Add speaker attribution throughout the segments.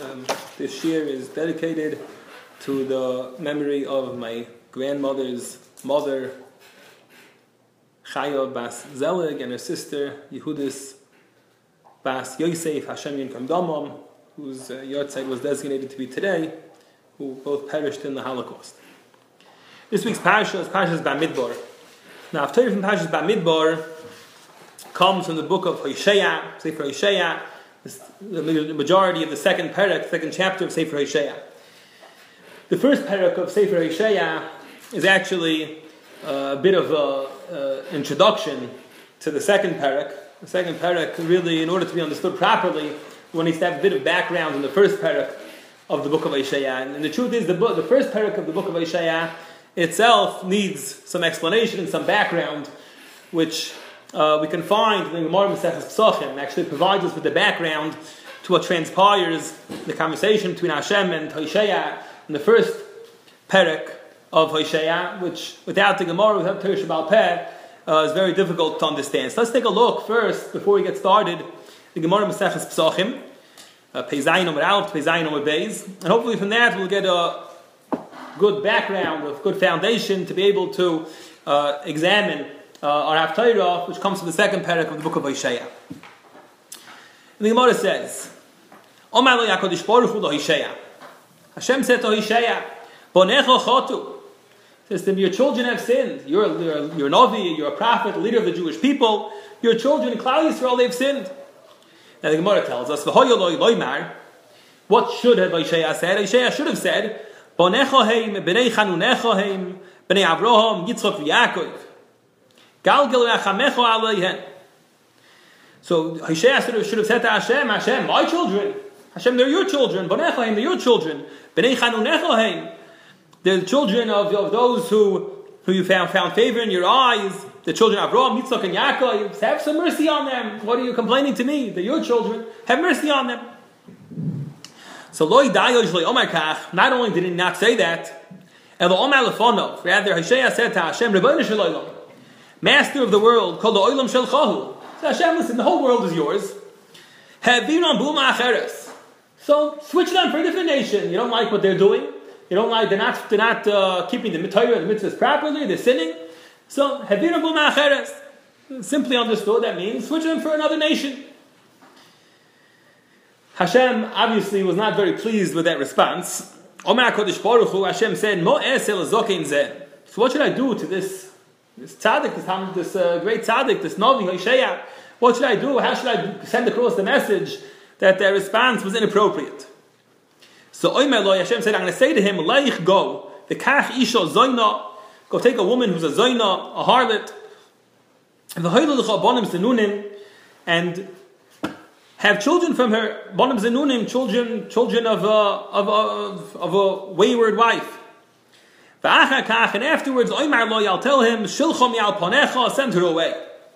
Speaker 1: This year is dedicated to the memory of my grandmother's mother, Chaya Bas Zelig, and her sister, Yehudis Bas Yosef, Hashem Yinkom Damam, whose yahrzeit was designated to be today, who both perished in the Holocaust. This week's parasha is Parashas Bamidbar. Now, Haftarah from Parashas Bamidbar comes from the book of Hosea, Sefer Hosea, the majority of the second chapter of Sefer Hosea. The first parak of Sefer Hosea is actually a bit of an introduction to the second parak. The second parak, really, in order to be understood properly, one needs to have a bit of background in the first parak of the book of Hosea. And the truth is, the first parak of the book of Hosea itself needs some explanation and some background, which we can find in the Gemara Maseches Pesachim. Actually provides us with the background to what transpires, the conversation between Hashem and Hosea in the first parak of Hosea, which without the Gemara, without Torah Sheba'al Peh, is very difficult to understand. So let's take a look first, before we get started, the Gemara Maseches Pesachim, Pei Zayin Amud Aleph, Pei Zayin Amud Beis, and hopefully from that we'll get a good background, a good foundation to be able to examine our Haftarah, which comes from the second parak of the book of Hosea. And the Gemara says, Omar lo HaKadosh Baruch Hu lo Hosea. Hashem said to Hosea, Bonecha chotu. Says to him, your children have sinned. You're a Navi, you're a prophet, leader of the Jewish people. Your children, Klal Yisrael, they've sinned. Now the Gemara tells us, V'hoyo lo loymar. What should have Hosea said? Hosea should have said, Bonecha heim, b'nei Chanunecha heim, b'nei Avraham, Yitzchak v'Yakov. Galgel rachamecha aleihen. So Hosea should have said to Hashem, Hashem, my children. Hashem, they're your children. Bonecha heim, they're your children. B'nei Chanunecha heim. They're the children of those who you found favor in your eyes. The children of Avraham, Yitzchak, and Yaakov. Have some mercy on them. What are you complaining to me? They're your children. Have mercy on them. So not only did he not say that, rather Hosea said to Hashem, Master of the world, called the Olam Shelchahu. So Hashem, listen, the whole world is yours. So switch them for a different nation. You don't like what they're doing. You don't like, they're not keeping the Torah, the mitzvahs properly, they're sinning. So, simply understood, that means switch them for another nation. Hashem obviously was not very pleased with that response. Hashem said, so what should I do to this tzaddik, this great tzaddik, this Navi, Hosea? What should I do? How should I send across the message that their response was inappropriate? So Hashem said, I'm going to say to him, Leich go, the kach isha zoyna, go take a woman who's a zoyna, a harlot, and have children from her, bonim zenunim, children of a wayward wife. And afterwards, I'll tell him, Shilchom yal ponecha, send her away.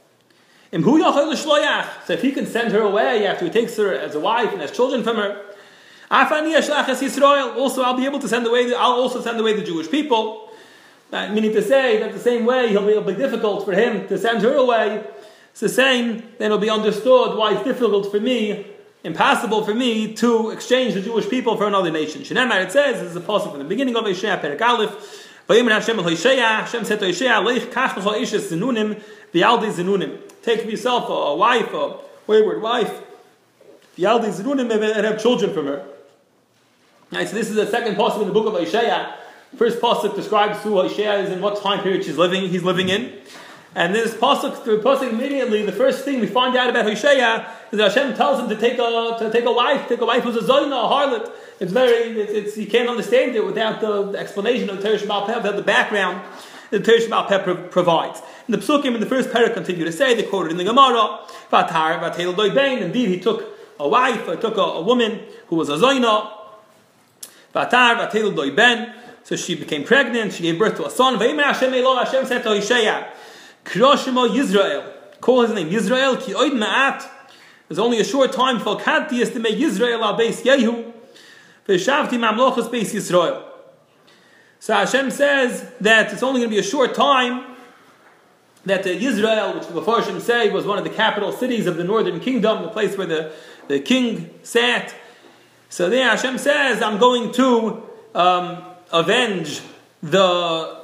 Speaker 1: So if he can send her away after he takes her as a wife and has children from her, also I'll be able to send away. I'll also send away the Jewish people. Meaning to say that the same way it'll be difficult for him to send her away. It's the same. Then it'll be understood why it's difficult for me, impossible for me to exchange the Jewish people for another nation. Shenemar, it says, this is a passage from the beginning of Hosea Perek Aleph. Hashem said to Hosea, Leich kach l'cha ishes zenunim v'yaldei zenunim. Take for yourself a wife, a wayward wife, v'yaldei zenunim, and have children from her. Right, so this is the second pasuk in the book of Hosea. First pasuk describes who Hosea is and what time period he's living in. And this pasuk immediately, the first thing we find out about Hosea is that Hashem tells him to take a wife who's a zoyna, a harlot. It's you can't understand it without the explanation of the Torah Sheba'al Peh, without the background that the Torah Sheba'al Peh provides. And the psukim in the first parak continue to say, they quoted in the Gemara, Vatar vatel doibein. Indeed, he took a wife, took a woman who was a zoyna. Vatar vatel doiben. So she became pregnant. She gave birth to a son. Hashem said to Hosea, Kroshimo Yisrael. Call his name Yisrael. Ki oid ma'at. There's only a short time for Kantias to make Yisrael al beis Yehu. V'shavti mamlochos beis Yisrael. So Hashem says that it's only going to be a short time that Yisrael, which the Mepharshim say was one of the capital cities of the northern kingdom, the place where the king sat. So there Hashem says, I'm going to avenge the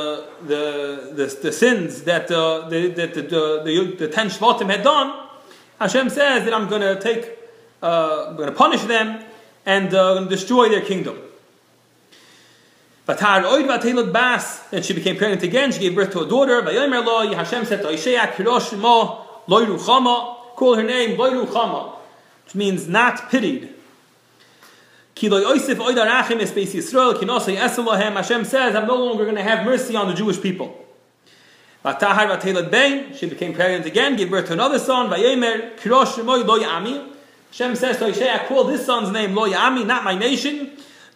Speaker 1: sins that the 10 Shvatim had done. Hashem says that I'm going to punish them and destroy their kingdom. Then she became pregnant again. She gave birth to a daughter. Hashem said to Hoshea, call her name Lo Ruchama, which means not pitied. Hashem says, I'm no longer going to have mercy on the Jewish people. She became pregnant again, gave birth to another son. Hashem says to Hoshea, call this son's name Lo Ya'ami, not my nation.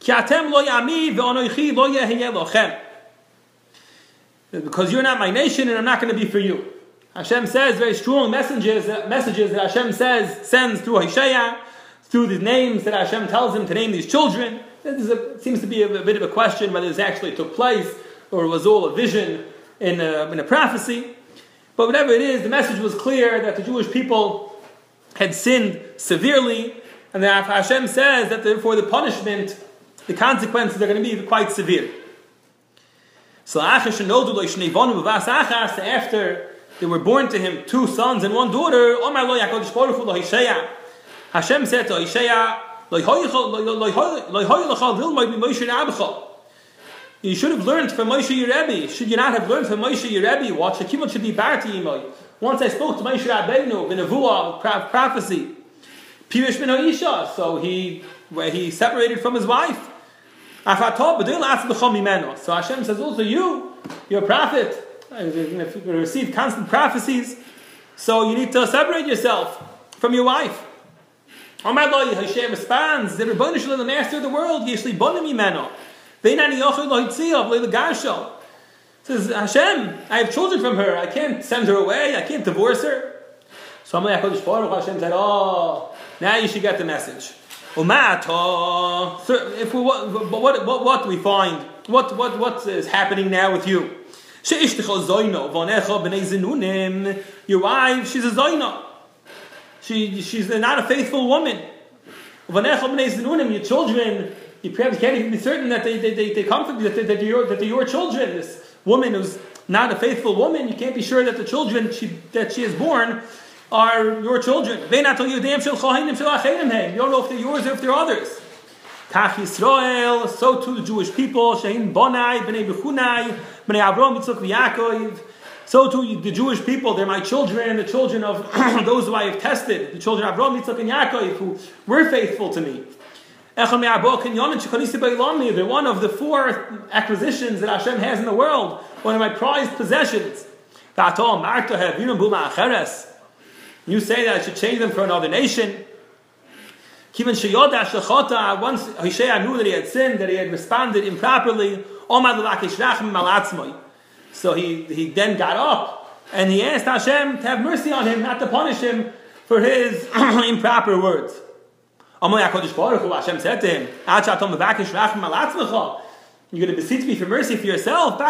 Speaker 1: Because you're not my nation and I'm not going to be for you. Hashem says very strong messages that Hashem sends through Hoshea, through the names that Hashem tells him to name these children. Seems to be a bit of a question whether this actually took place or it was all a vision in a prophecy. But whatever it is, the message was clear that the Jewish people had sinned severely, and that Hashem says that therefore the punishment, the consequences are going to be quite severe. So after they were born to him 2 sons and 1 daughter, Hashem said to Hoshea, you should have learned from Moshe your Rebbe. Should you not have learned from Moshe your Rebbe? What? Once I spoke to Moshe Rabbeinu, in a nevuah, prophecy, Pirish ben Ha'isha, so he separated from his wife. So Hashem says also, you're a prophet, if you receive constant prophecies, so you need to separate yourself from your wife. Hashem responds, the master of the world, says, Hashem, I have children from her, I can't send her away, I can't divorce her. So Hashem said, oh, now you should get the message. What do we find? What is happening now with you? Your wife, she's a zoina. She's not a faithful woman. Your children, you perhaps can't even be certain that they come from that they're your children. This woman who's not a faithful woman, you can't be sure that the children that she has born are your children. You don't know if they're yours or if they're others. Kach Yisrael, so too the Jewish people, Shehin Bonai, Bnei Bechunai, Bnei Avram, Yitzchak, Yaakov. So too the Jewish people, they're my children, the children of those who I have tested, the children of Avram, Yitzchak, and Yaakov, who were faithful to me. They're one of the 4 acquisitions that Hashem has in the world, one of my prized possessions. You say that I should change them for another nation. Once Hoshea knew that he had sinned, that he had responded improperly, so he then got up and he asked Hashem to have mercy on him, not to punish him for his improper words. Hashem said to him, you're going to beseech me for mercy for yourself.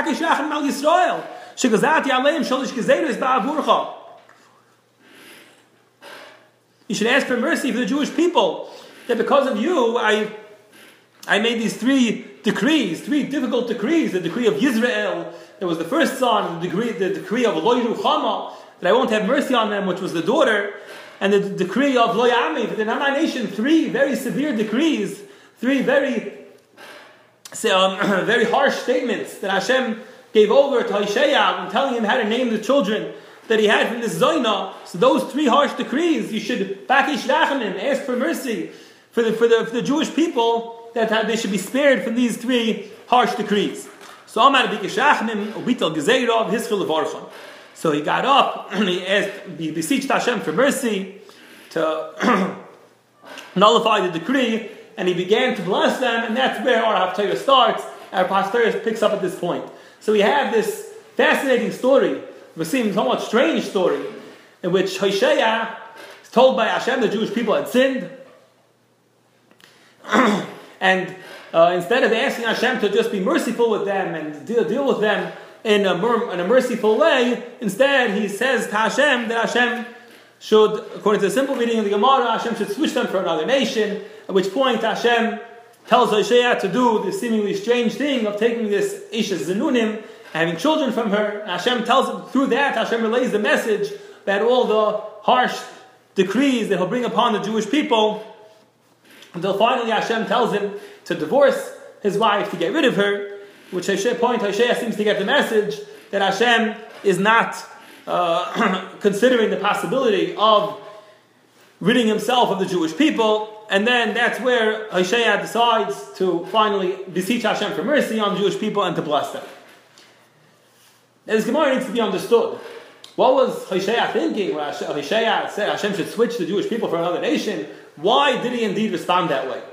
Speaker 1: You should ask for mercy for the Jewish people, that because of you, I made these 3 decrees, 3 difficult decrees. The decree of Yisrael, that was the first son, the decree of Lo Ruchama, that I won't have mercy on them, which was the daughter, and the decree of Lo Ya'ami, that they're not my nation. 3 very severe decrees, 3 very harsh statements that Hashem gave over to Hoshea when telling him how to name the children that he had from this Zoina. So those 3 harsh decrees, you should bakish rachamim, ask for mercy for the Jewish people, that they should be spared from these 3 harsh decrees. So Amar bakish rachamim ubital gezeirav hischil levarchon. So he got up and he beseeched Hashem for mercy to nullify the decree, and he began to bless them, and that's where our Haftarah starts. Our Haftarah picks up at this point. So we have this fascinating story, it seems somewhat strange story, in which Hoshea is told by Hashem the Jewish people had sinned, and instead of asking Hashem to just be merciful with them and deal with them in a merciful way, instead he says to Hashem that Hashem should, according to the simple reading of the Gemara, Hashem should switch them for another nation, at which point Hashem tells Hoshea to do the seemingly strange thing of taking this Isha Zenunim and having children from her. And Hashem tells him, through that, Hashem relays the message that all the harsh decrees that he'll bring upon the Jewish people, until finally Hashem tells him to divorce his wife, to get rid of her, which Hoshea seems to get the message that Hashem is not considering the possibility of ridding himself of the Jewish people. And then that's where Hoshea decides to finally beseech Hashem for mercy on the Jewish people and to bless them. Now, this Gemara needs to be understood. What was Hoshea thinking when Hoshea said Hashem should switch the Jewish people for another nation? Why did he indeed respond that way?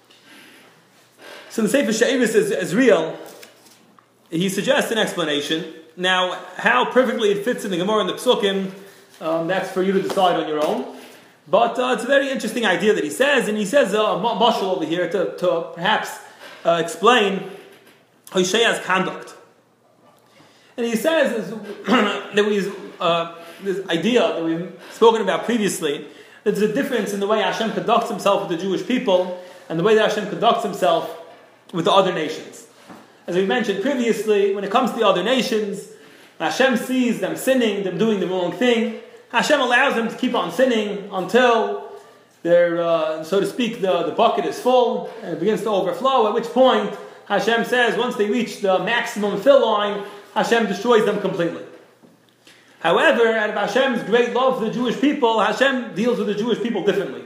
Speaker 1: So the Sefer She'eris is real. He suggests an explanation. Now, how perfectly it fits in the Gemara and the Psukim, that's for you to decide on your own. But it's a very interesting idea that he says, and he says a mashal over here to perhaps explain Hoshea's conduct. And he says this idea that we've spoken about previously, that there's a difference in the way Hashem conducts himself with the Jewish people and the way that Hashem conducts himself with the other nations. As we mentioned previously, when it comes to the other nations, Hashem sees them sinning, them doing the wrong thing. Hashem allows them to keep on sinning until their, so to speak, the bucket is full and it begins to overflow, at which point Hashem says once they reach the maximum fill line, Hashem destroys them completely. However, out of Hashem's great love for the Jewish people, Hashem deals with the Jewish people differently.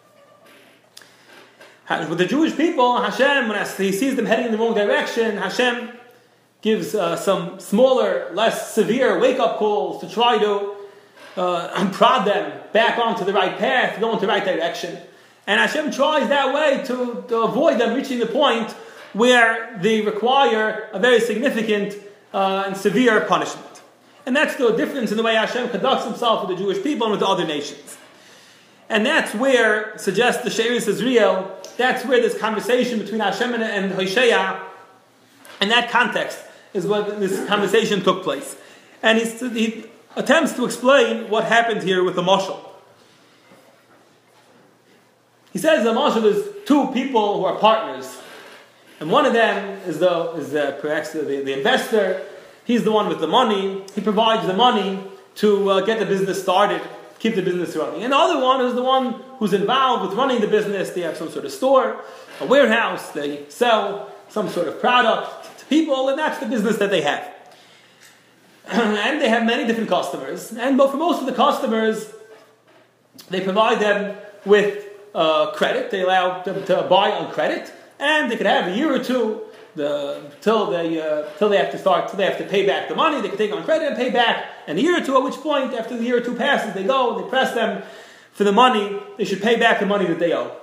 Speaker 1: With the Jewish people, Hashem, when he sees them heading in the wrong direction, Hashem gives some smaller, less severe wake-up calls to try to prod them back onto the right path, go into the right direction. And Hashem tries that way to avoid them reaching the point where they require a very significant and severe punishment. And that's the difference in the way Hashem conducts himself with the Jewish people and with the other nations. And that's where, suggests the She'eris Israel, that's where this conversation between Hashem and Hoshea, in that context, is when this conversation took place. And he attempts to explain what happened here with the mashal. He says the mashal is two people who are partners. And one of them is perhaps the investor. He's the one with the money. He provides the money to get the business started, keep the business running. And the other one is the one who's involved with running the business. They have some sort of store, a warehouse. They sell some sort of product to people, and that's the business that they have. And they have many different customers. But for most of the customers, they provide them with credit. They allow them to buy on credit. And they could have a year or two till they have to pay back the money. They can take on credit and pay back in a year or two, at which point, after the year or two passes, they go and they press them for the money. They should pay back the money that they owe.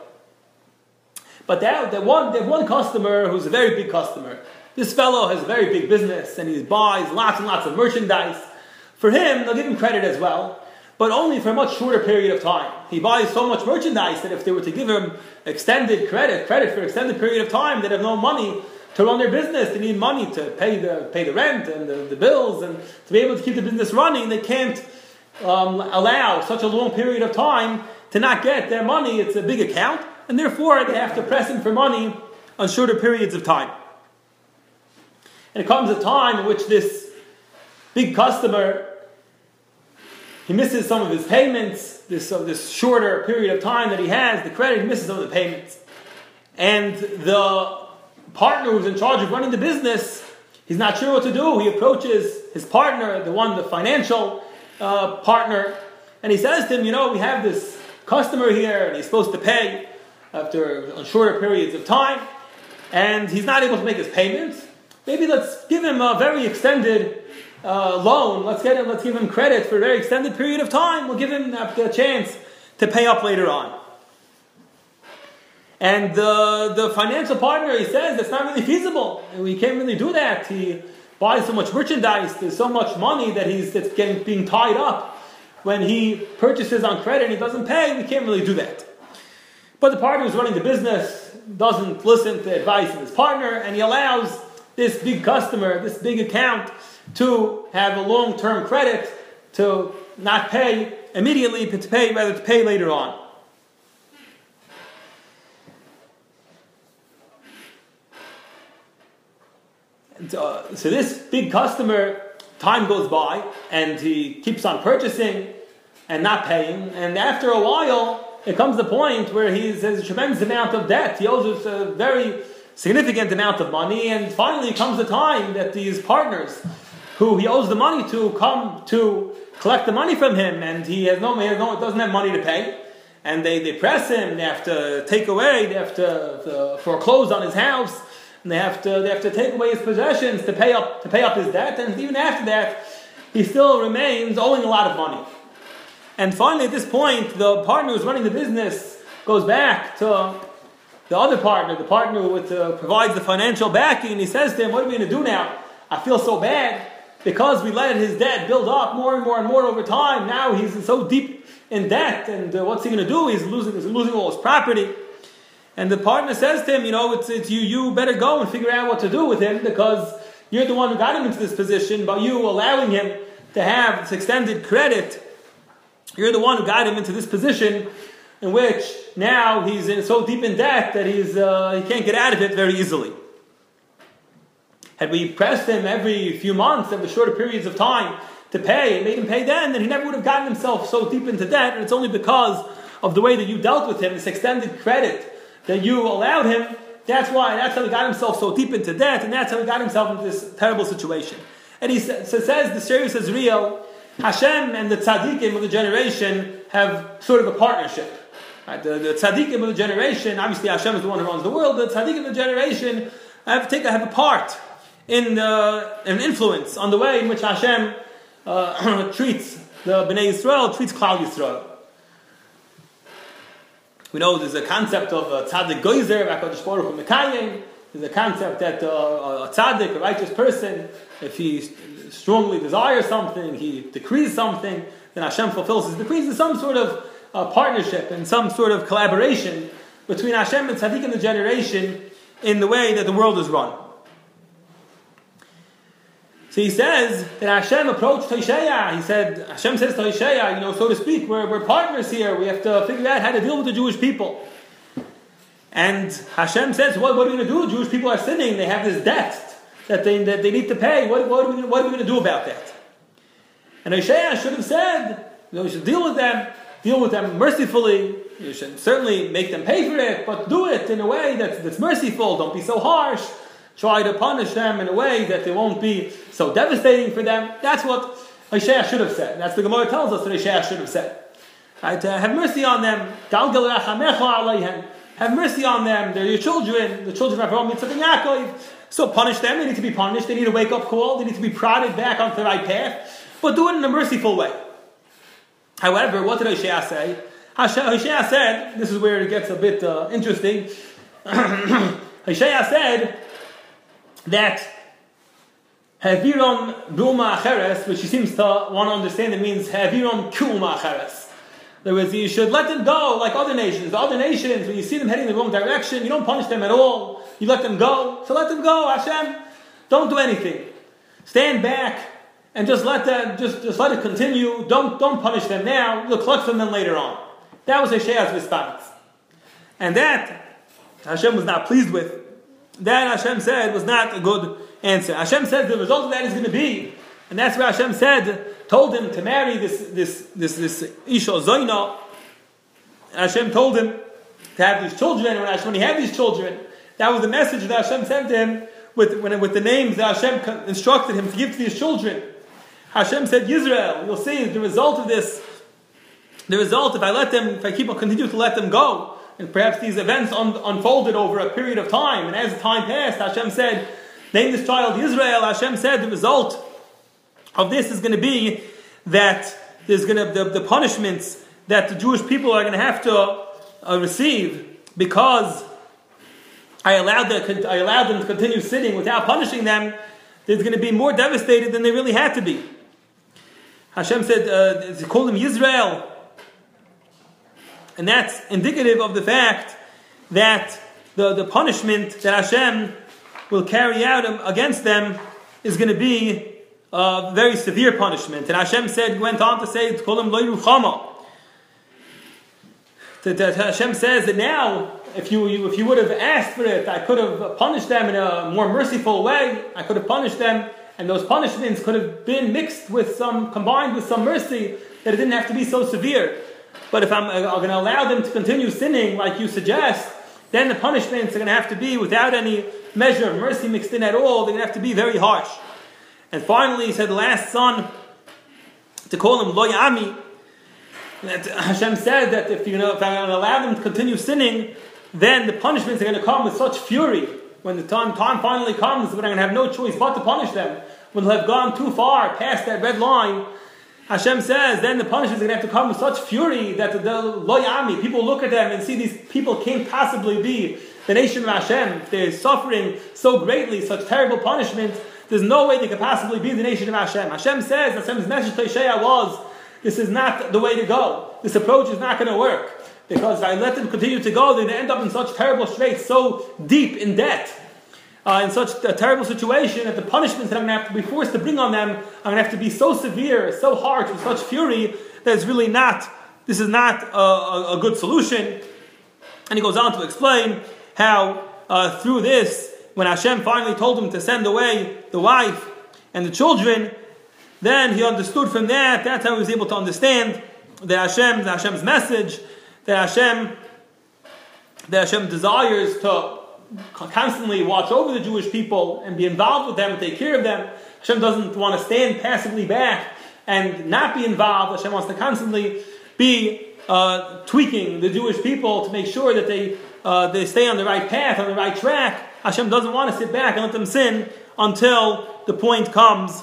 Speaker 1: But they have one customer who's a very big customer. This fellow has a very big business and he buys lots and lots of merchandise. For him, they'll give him credit as well, but only for a much shorter period of time. He buys so much merchandise that if they were to give him extended credit for an extended period of time, they'd have no money to run their business. They need money to pay the rent and the bills, and to be able to keep the business running, they can't allow such a long period of time to not get their money. It's a big account, and therefore they have to press him for money on shorter periods of time. And it comes a time in which this big customer, he misses some of his payments, this shorter period of time that he has, the credit, he misses some of the payments. And the partner who's in charge of running the business, he's not sure what to do. He approaches his partner, the financial partner, and he says to him, we have this customer here, and he's supposed to pay on shorter periods of time, and he's not able to make his payments. Maybe let's give him a very extended loan. Let's give him credit for a very extended period of time. We'll give him a chance to pay up later on. And the financial partner, he says, that's not really feasible. We can't really do that. He buys so much merchandise. There's so much money that's being tied up. When he purchases on credit and he doesn't pay, we can't really do that. But the partner who's running the business doesn't listen to the advice of his partner, and he allows this big customer, this big account, to have a long-term credit, to not pay immediately, to pay later on. And, so this big customer, time goes by, and he keeps on purchasing and not paying, and after a while, it comes the point where he has a tremendous amount of debt. He owes us a very significant amount of money, and finally comes the time that these partners, who he owes the money to, come to collect the money from him, and he doesn't have money to pay, and they press him. They have to take away, they have to foreclose on his house, and they have to take away his possessions to pay up his debt, and even after that, he still remains owing a lot of money. And finally, at this point, the partner who's running the business goes back to the other partner, the partner who provides the financial backing, and he says to him, "What are we going to do now? I feel so bad because we let his debt build up more and more and more over time. Now he's so deep in debt, and what's he going to do? He's losing all his property." And the partner says to him, it's you better go and figure out what to do with him, because you're the one who got him into this position. By you allowing him to have this extended credit, you're the one who got him into this position in which now he's so deep in debt that he can't get out of it very easily. Had we pressed him every few months, every shorter periods of time to pay, and made him pay then he never would have gotten himself so deep into debt. And it's only because of the way that you dealt with him, this extended credit that you allowed him. That's how he got himself so deep into debt, and that's how he got himself into this terrible situation. And he says, the Sheri says, real, Hashem and the tzaddikim of the generation have sort of a partnership. Right? The tzaddikim of the generation, obviously Hashem is the one who runs the world, the tzaddikim of the generation have a part in an influence on the way in which Hashem treats the Bnei Yisrael, treats Klal Yisrael. We know there's a concept of tzaddik goyzer, HaKadosh Baruch Hu mekayim. There's a concept that a tzaddik, a righteous person, if he strongly desires something, he decrees something, then Hashem fulfills his decrees. There's some sort of partnership and some sort of collaboration between Hashem and tzaddik in the generation in the way that the world is run. So he says that Hashem approached Hosea. Hashem says to Hosea, so to speak, we're partners here. We have to figure out how to deal with the Jewish people. And Hashem says, what are we going to do? Jewish people are sinning. They have this debt that they need to pay. What are we going to do about that? And Hosea should have said, we should deal with them mercifully. You should certainly make them pay for it, but do it in a way that's merciful. Don't be so harsh. Try to punish them in a way that it won't be so devastating for them. That's what Hosea should have said. That's the Gemara tells us that Hosea should have said. Right? Have mercy on them. Have mercy on them. They're your children. The children of Avraham, Yitzchak, and Yaakov. So punish them. They need to be punished. They need a wake-up call. They need to be prodded back onto the right path. But do it in a merciful way. However, what did Hosea say? Hosea said, this is where it gets a bit interesting. Hosea said that Haviram B'uma Acheres, which he seems to want to understand, it means Haviram K'uma Acheres. In other words, you should let them go like other nations. The other nations, when you see them heading in the wrong direction, you don't punish them at all. You let them go. So let them go, Hashem. Don't do anything. Stand back and just let them, just let it continue. Don't punish them now. You'll collect from them later on. That was Hoshea's response. And that Hashem was not pleased with. That Hashem said was not a good answer. Hashem said the result of that is going to be, and that's where Hashem told him to marry this Isha Zoina. Hashem told him to have these children. When he had these children, that was the message that Hashem sent to him with the names that Hashem instructed him to give to these children. Hashem said, Yisrael, you'll see the result of this. The result, if I continue to let them go, and perhaps these events unfolded over a period of time, and as the time passed, Hashem said, name this child Israel. Hashem said the result of this is going to be that there's going to the punishments that the Jewish people are going to have to receive because I allowed them to continue sitting without punishing them. There's going to be more devastated than they really had to be. Hashem said, he called them Yisrael. And that's indicative of the fact that the punishment that Hashem will carry out against them is going to be very severe punishment. And Hashem went on to say, Kolim lo yuchama. Hashem says that now, if you would have asked for it, I could have punished them in a more merciful way. I could have punished them, and those punishments could have been combined with some mercy, that it didn't have to be so severe. But if I'm going to allow them to continue sinning like you suggest, then the punishments are going to have to be without any measure of mercy mixed in at all. They're going to have to be very harsh. And finally, he said the last son, to call him Lo Yami. That Hashem said that if I'm going to allow them to continue sinning, then the punishments are going to come with such fury. When the time finally comes, when I'm going to have no choice but to punish them, when they'll have gone too far past that red line, Hashem says, then the punishments are going to have to come with such fury that the Lo Yami, people look at them and see these people can't possibly be the nation of Hashem. They're suffering so greatly, such terrible punishments. There's no way they could possibly be the nation of Hashem. Hashem says, Hashem's message to Hosea was, this is not the way to go. This approach is not going to work. Because if I let them continue to go, they're going to end up in such terrible straits, so deep in debt, in such a terrible situation, that the punishments that I'm going to have to be forced to bring on them, I'm going to have to be so severe, so harsh, with such fury, that it's really this is not a good solution. And he goes on to explain how through this, when Hashem finally told him to send away the wife and the children, then he understood from that's how he was able to understand that Hashem's message, that Hashem desires to constantly watch over the Jewish people and be involved with them and take care of them. Hashem doesn't want to stand passively back and not be involved. Hashem wants to constantly be tweaking the Jewish people to make sure that they stay on the right path, on the right track. Hashem doesn't want to sit back and let them sin until the point comes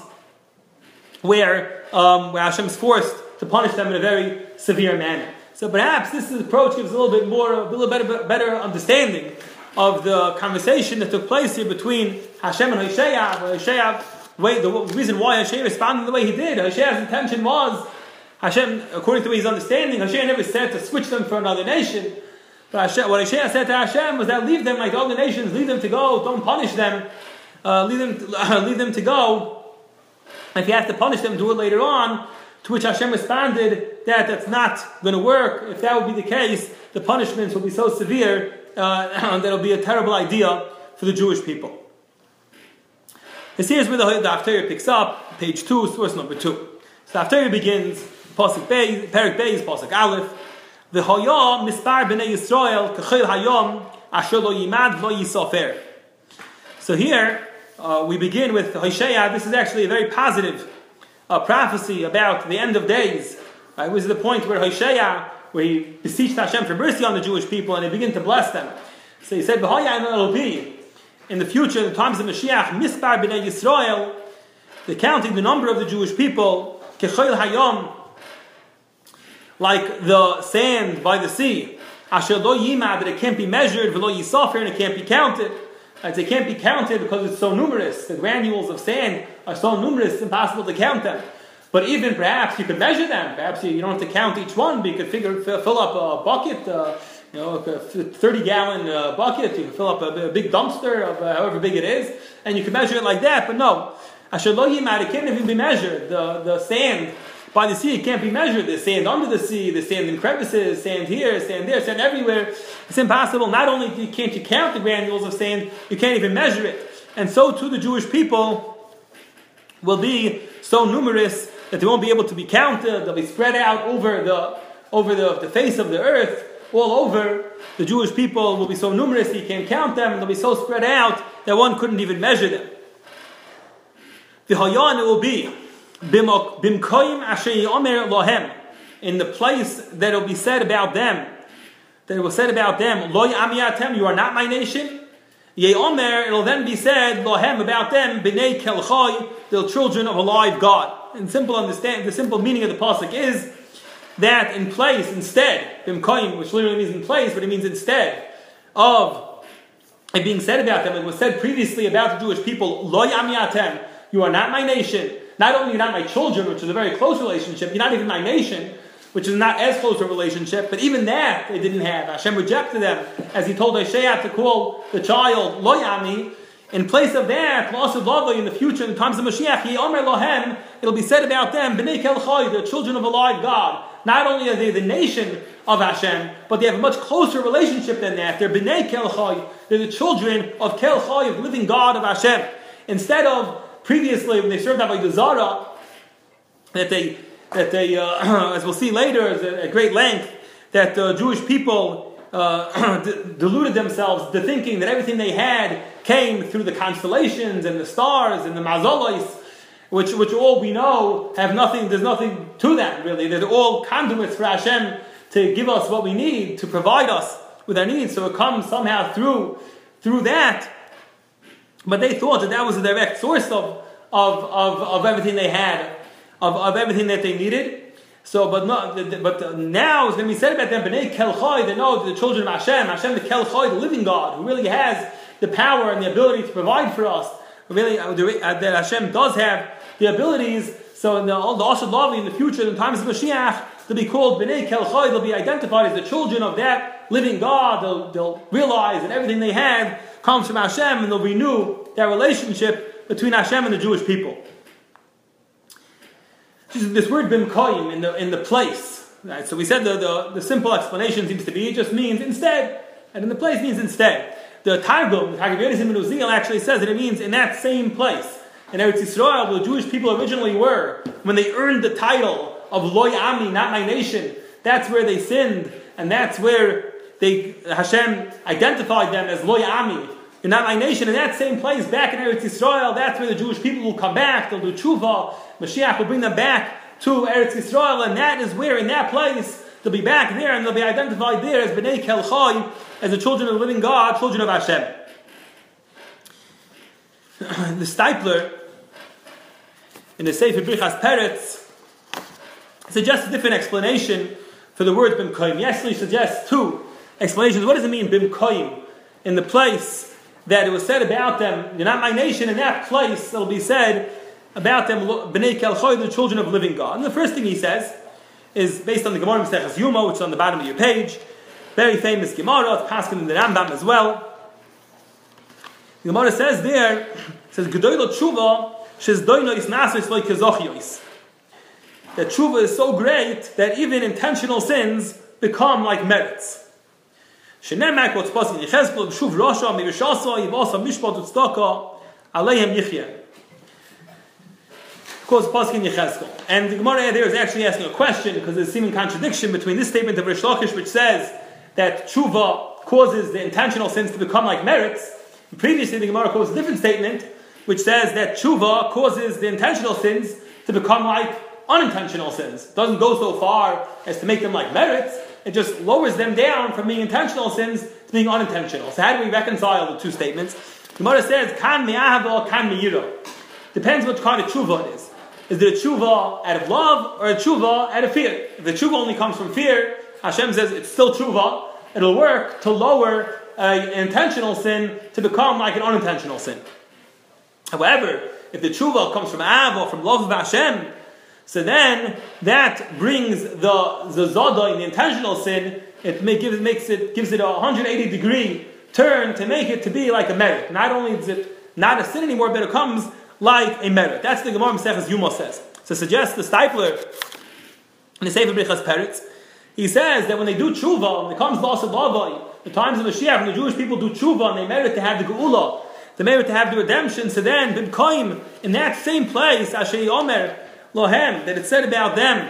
Speaker 1: where Hashem is forced to punish them in a very severe manner. So perhaps this approach gives a little better understanding of the conversation that took place here between Hashem and Hosea. The reason why Hosea responded the way he did, Hosea's intention was, Hashem, according to his understanding, Hosea never said to switch them for another nation. But what Hosea said to Hashem was that leave them like all the nations, leave them to go, don't punish them, leave them to go. If you have to punish them, do it later on. To which Hashem responded that that's not going to work. If that would be the case, the punishments will be so severe that it'll be a terrible idea for the Jewish people. This here's where the Haftarah picks up, page 2, source number 2. So the Haftarah begins, Pasuk Beis, Perek Beis, Pasuk Aleph, V'hoya mispar b'nei Yisrael k'chil hayom asher lo yimad lo yisofer. So here, we begin with Hosea. This is actually a very positive prophecy about the end of days. Right? This is the point where Hosea, where he beseeched Hashem for mercy on the Jewish people, and he began to bless them. So he said, "B'haya it'll be in the future, in the times of Mashiach, mispar b'nei Yisrael, the counting the number of the Jewish people, kechol hayom, like the sand by the sea, asher lo yimad, that it can't be measured, v'lo yisofer, and it can't be counted." They can't be counted because it's so numerous. The granules of sand are so numerous, it's impossible to count them. But even perhaps you could measure them. Perhaps you don't have to count each one, but you could fill up a bucket, a 30-gallon bucket. You can fill up a big dumpster of however big it is, and you can measure it like that. But no, Asher lo yimad, it can't even be measured. The sand by the sea, it can't be measured. There's sand under the sea, there's sand in crevices, sand here, sand there, sand everywhere. It's impossible. Not only can't you count the granules of sand, you can't even measure it. And so too the Jewish people will be so numerous that they won't be able to be counted. They'll be spread out over the face of the earth, all over. The Jewish people will be so numerous that you can't count them, and they'll be so spread out that one couldn't even measure them. The Hayan, it will be Bimkoyim asher yomer lohem, in the place that it will be said about them, Lo yamiatem, you are not my nation. Yeomer, it will then be said lohem, about them, b'nei kelchai, the children of a live God. And the simple meaning of the pasuk is that in place, instead, bimkoyim, which literally means in place, but it means instead of it being said about them, it was said previously about the Jewish people, Lo yamiatem, you are not my nation. Not only you're not my children, which is a very close relationship, you're not even my nation, which is not as close a relationship, but even that they didn't have. Hashem rejected them, as he told Hosea to call the child Lo Yami, In place of that, in the future, in the times of Mashiach, it'll be said about them, B'nai Kel Chai, the children of a live God. Not only are they the nation of Hashem, but they have a much closer relationship than that. They're B'nai Kel Chai. They're the children of Kel Chai, of the living God of Hashem. Instead of previously, when they served Avodah Zarah, that they, as we'll see later at great length, that the Jewish people deluded themselves to thinking that everything they had came through the constellations and the stars and the mazolos, which all we know have nothing. There's nothing to that really. They're all conduits for Hashem to give us what we need, to provide us with our needs. So it comes somehow through that. But they thought that was a direct source of everything they had, of everything that they needed. So, but now it's going to be said about them, B'nai Kel Chai, they know the children of Hashem, the Kel Chai, the living God, who really has the power and the ability to provide for us. Really, that Hashem does have the abilities. So in the Ashad Lavi, in the future, in times of Mashiach, they'll be called B'nai Kel Chai, they'll be identified as the children of that living God. They'll realize that everything they have comes from Hashem, and they'll renew that relationship between Hashem and the Jewish people. This word bimkoyim in the place, right? So we said the simple explanation seems to be it just means instead, and in the place means instead. The Targum, the Haggadah Ibn Uziel, actually says that it means in that same place. In Eretz Yisrael, where the Jewish people originally were, when they earned the title of Loy Ami, not my nation, that's where they sinned, and that's where Hashem identified them as Loy Ami, you're not my nation. In that same place, back in Eretz Yisrael, that's where the Jewish people will come back, they'll do tshuva, Mashiach will bring them back to Eretz Yisrael, and that is where, in that place, they'll be back there, and they'll be identified there as B'nai Kel Chai, as the children of the living God, children of Hashem. The Steipler, in the Sefer Birchas Peretz, suggests a different explanation for the word Bimkoyim. Yes, he suggests two explanations. What does it mean, Bimkoyim? In the place that it was said about them, you're not my nation, in that place it'll be said about them, B'nai Kel Chai, the children of the living God. And the first thing he says is based on the Gemara Maseches Yuma, which is on the bottom of your page. Very famous Gemara, Paskin in the Rambam as well. The Gemara says there, it says, Gedoylo Tshuva, Shez Doino Is Nasos Lo Kezochiyos. That Tshuva is so great that even intentional sins become like merits. Shenemak what's possible in Yechezkel, B'shuv Rasha, Mirishasa, Yivasa, Mishpat, Utztaka, Aleihem Yichya. Of course, Pasuk in Yechezkel. And the Gemara there is actually asking a question, because there's a seeming contradiction between this statement of Rish Lakish, which says that tshuva causes the intentional sins to become like merits. And previously, the Gemara quotes a different statement, which says that tshuva causes the intentional sins to become like unintentional sins. It doesn't go so far as to make them like merits. It just lowers them down from being intentional sins to being unintentional. So how do we reconcile the two statements? The Gemara says, kan me'ahava, kan me'yira. Depends what kind of tshuva it is. Is it a tshuva out of love or a tshuva out of fear? If the tshuva only comes from fear, Hashem says it's still tshuva. It'll work to lower an intentional sin to become like an unintentional sin. However, if the tshuva comes from av or from love of Hashem, so then that brings the zada in the intentional sin. It gives it a 180 degree turn to make it to be like a merit. Not only is it not a sin anymore, but it comes like a merit. That's the Gemara Maseches Yuma says. So suggests the Steipler in the Sefer Birchas Peretz. He says that when they do tshuva, when it comes to Asad Lavai, the times of Mashiach, when the Jewish people do tshuva and they merit to have the geula, they merit to have the redemption, so then Bimkoyim, in that same place, Asher Omer Lohem, that it said about them,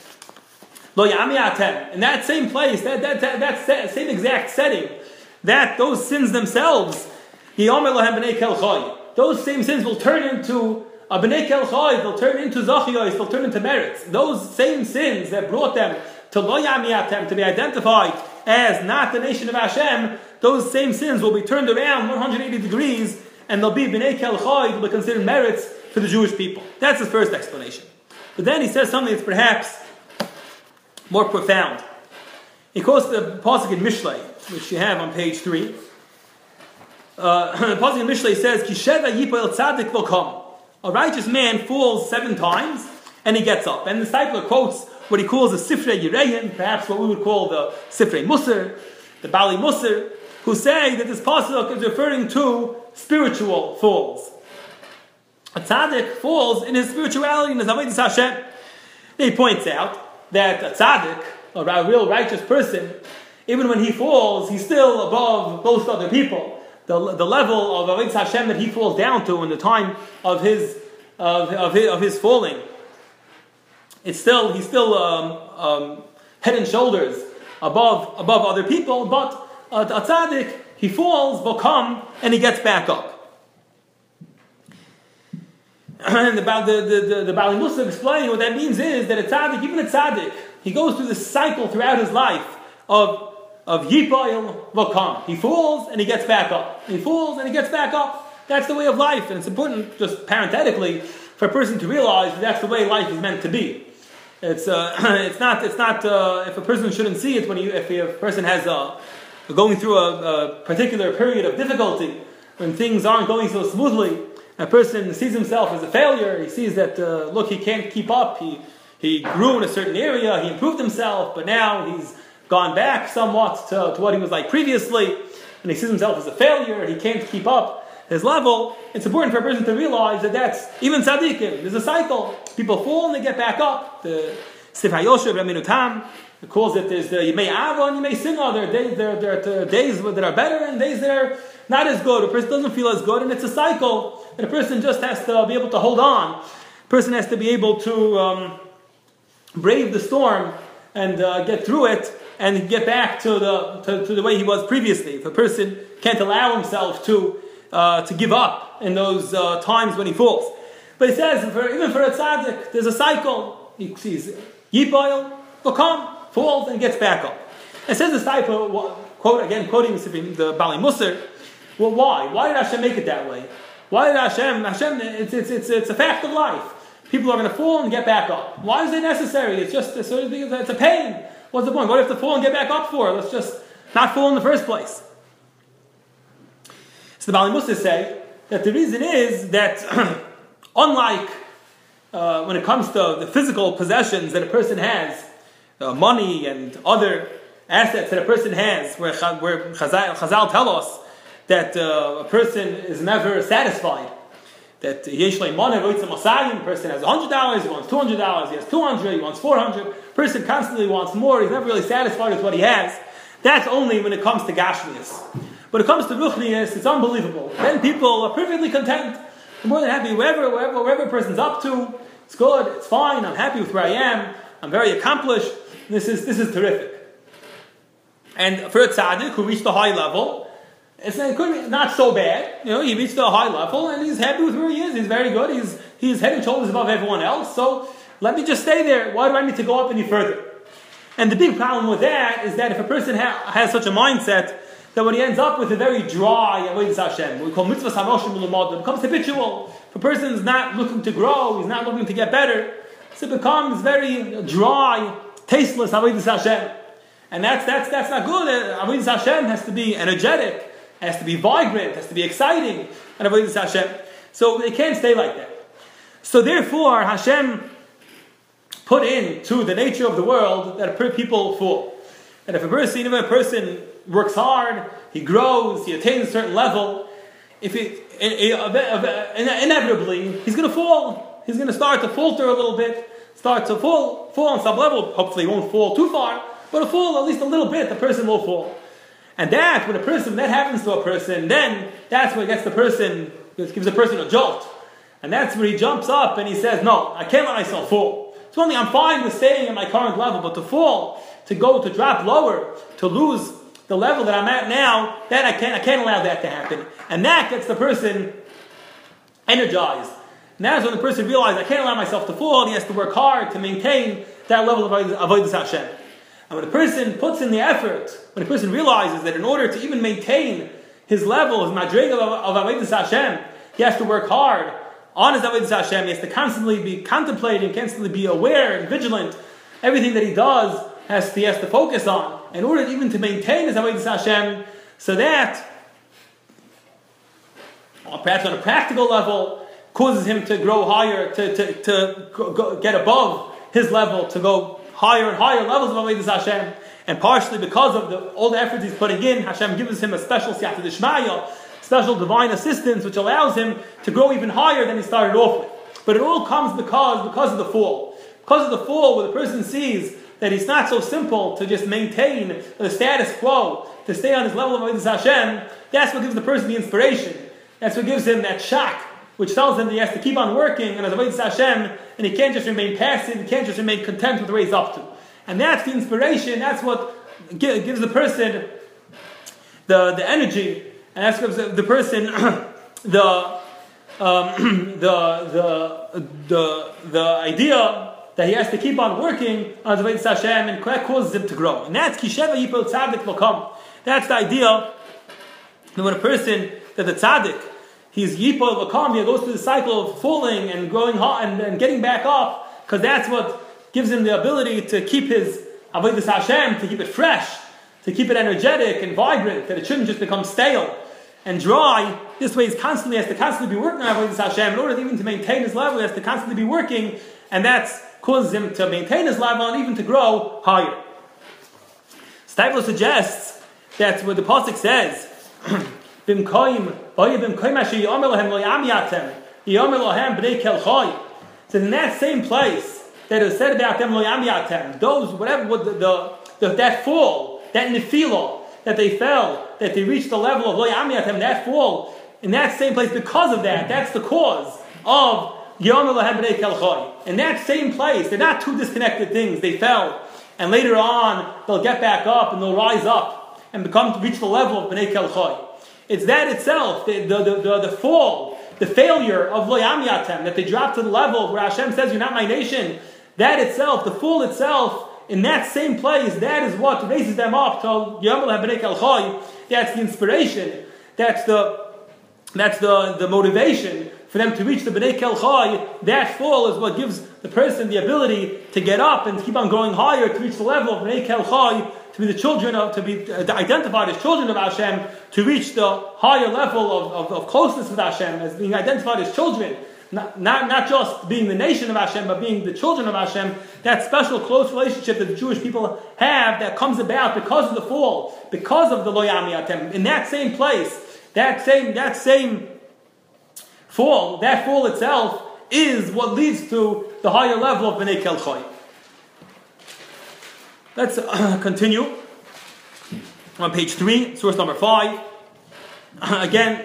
Speaker 1: Lo Yamiatem, in that same place, that same exact setting, that those sins themselves, Yomer Lohem B'nai Kel Chai, those same sins will turn into a B'nai Kel Chai, they'll turn into Zachiyos, they'll turn into merits. Those same sins that brought them to Lo Yamiatem, to be identified as not the nation of Hashem, those same sins will be turned around 180 degrees, and they'll be B'nai Kel Chai, they'll be considered merits for the Jewish people. That's his first explanation. But then he says something that's perhaps more profound. He quotes the pasuk in Mishlei, which you have on page 3. The pasuk in Mishlei says, Kisheva yipol tzadik v'kom. A righteous man falls 7 times, and he gets up. And the Steipler quotes what he calls the Sifrei Yireyin, perhaps what we would call the Sifrei Musar, the Bali Musar, who say that this pasuk is referring to spiritual falls. A tzaddik falls in his spirituality, in his avodas Hashem. He points out that a tzaddik, a real righteous person, even when he falls, he's still above most other people. The level of avodas Hashem that he falls down to in the time of his falling, he's still head and shoulders above other people. But a tzaddik, he falls, will come, and he gets back up. And about the Bali Musa explaining what that means is that a tzaddik, even a tzaddik, he goes through this cycle throughout his life of yipoil v'kam. He falls and he gets back up. He falls and he gets back up. That's the way of life, and it's important, just parenthetically, for a person to realize that that's the way life is meant to be. It's not. If a person shouldn't see it if a person has going through a particular period of difficulty, when things aren't going so smoothly. A person sees himself as a failure. He sees that, look, he can't keep up. He grew in a certain area. He improved himself, but now he's gone back somewhat to what he was like previously. And he sees himself as a failure. He can't keep up his level. It's important for a person to realize that that's, even tzaddikim, there's a cycle. People fall and they get back up. The Sif HaYosher, Raminu Tam, calls it, there's the Yemei Ava and Yemei Sinah. There are days that are better and days that are not as good. A person doesn't feel as good, and it's a cycle. And a person just has to be able to hold on. A person has to be able to brave the storm and get through it and get back to the way he was previously. If a person can't allow himself to give up in those times when he falls. But he says, even for a tzaddik, there's a cycle. He sees yipoil, v'kam, falls and gets back up. It says this type of quoting the Bali Musar. Well, why? Why did Hashem make it that way? Why did Hashem? It's a fact of life. People are going to fall and get back up. Why is it necessary? It's just it's a pain. What's the point? What do you have to fall and get back up for? Let's just not fall in the first place. So the Bali Musa say that the reason is that unlike when it comes to the physical possessions that a person has, money and other assets that a person has, where Chazal tell us that a person is never satisfied. That a person has $100, he wants $200, he has $200, he wants $400. Person constantly wants more. He's never really satisfied with what he has. That's only when it comes to Gashmias. When it comes to Ruchnias, it's unbelievable. Then people are perfectly content. They're more than happy wherever a person's up to. It's good. It's fine. I'm happy with where I am. I'm very accomplished. This is terrific. And for a tzaddik who reached a high level, it's not so bad. He reached a high level and he's happy with where he is. He's very good. He's head and shoulders above everyone else. So let me just stay there. Why do I need to go up any further? And the big problem with that is that if a person has such a mindset, that when he ends up with a very dry avodas Hashem, we call mitzvahs hamoshim l'mod, it becomes habitual. If a person is not looking to grow, he's not looking to get better, so it becomes very dry, tasteless avodas Hashem. And that's not good. Avodas Hashem has to be energetic, has to be vibrant, has to be exciting, and avodas Hashem. So it can't stay like that. So therefore, Hashem put into the nature of the world that people fall. And if a person works hard, he grows, he attains a certain level, inevitably he's going to fall. He's going to start to falter a little bit, start to fall on some level. Hopefully he won't fall too far, but he'll fall at least a little bit, the person will fall. And that happens to a person, then that's what gives the person a jolt. And that's where he jumps up and he says, no, I can't let myself fall. It's one thing, I'm fine with staying at my current level, but to fall, to drop lower, to lose the level that I'm at now, that I can't allow that to happen. And that gets the person energized. And that's when the person realizes, I can't allow myself to fall, and he has to work hard to maintain that level of avodas Hashem. And when a person puts in the effort, when a person realizes that in order to even maintain his level, his madriga of avodas Hashem, he has to work hard on his avodas Hashem. He has to constantly be contemplating, constantly be aware and vigilant. Everything that he does, he has to focus on in order even to maintain his avodas Hashem, so that, perhaps on a practical level, causes him to grow higher, to get above his level, to go higher and higher levels of avodas Hashem. And partially because of all the efforts he's putting in, Hashem gives him a special siyata d'shmaya, special divine assistance, which allows him to grow even higher than he started off with. But it all comes because of the fall. Because of the fall, where the person sees that it's not so simple to just maintain the status quo, to stay on his level of Avodas Hashem, that's what gives the person the inspiration. That's what gives him that shock, which tells him that he has to keep on working on his Avodas Hashem, and he can't just remain passive, he can't just remain content with where he's up to. And that's the inspiration, that's what gives the person the energy, and that's what gives the person the idea that he has to keep on working on Avodas Hashem, and that causes him to grow. And that's Kisheva Yipol Tzadik Lokam. That's the idea that when a person, that the tzaddik, he's Yipol Lokam, he goes through the cycle of falling and growing hot and getting back up, because that's what gives him the ability to keep his Avodas Hashem, to keep it fresh, to keep it energetic and vibrant, that it shouldn't just become stale and dry. This way he has to constantly be working on Avodas Hashem. In order even to maintain his level, he has to constantly be working, and that causes him to maintain his level and even to grow higher. Steipler suggests that's what the pasuk says. So in that same place that it was said about them, those that fall, that nefila, that they fell, that they reached the level of that fall, in that same place, because of that, that's the cause of in that same place. They're not two disconnected things. They fell, and later on they'll get back up and they'll rise up and reach the level of Bnei Kel Chai. It's that itself, the fall, the failure of Lo Yamiyatem, that they dropped to the level where Hashem says, "You're not my nation." That itself, the fall itself, in that same place, that is what raises them up to Yamel HaBnei Kel Chai. That's the inspiration. That's the motivation for them to reach the Bnei Kel Chai. That fall is what gives the person the ability to get up and to keep on growing higher, to reach the level of Bnei Kel Chai, to be the children of, to be identified as children of Hashem, to reach the higher level of closeness with Hashem, as being identified as children. Not just being the nation of Hashem, but being the children of Hashem. That special close relationship that the Jewish people have, that comes about because of the fall, because of the Lo Yamiyatem. In that same place, that same fall, that fall itself is what leads to the higher level of Bnei Kel Chai. Let's continue on page 3, source number 5. Again,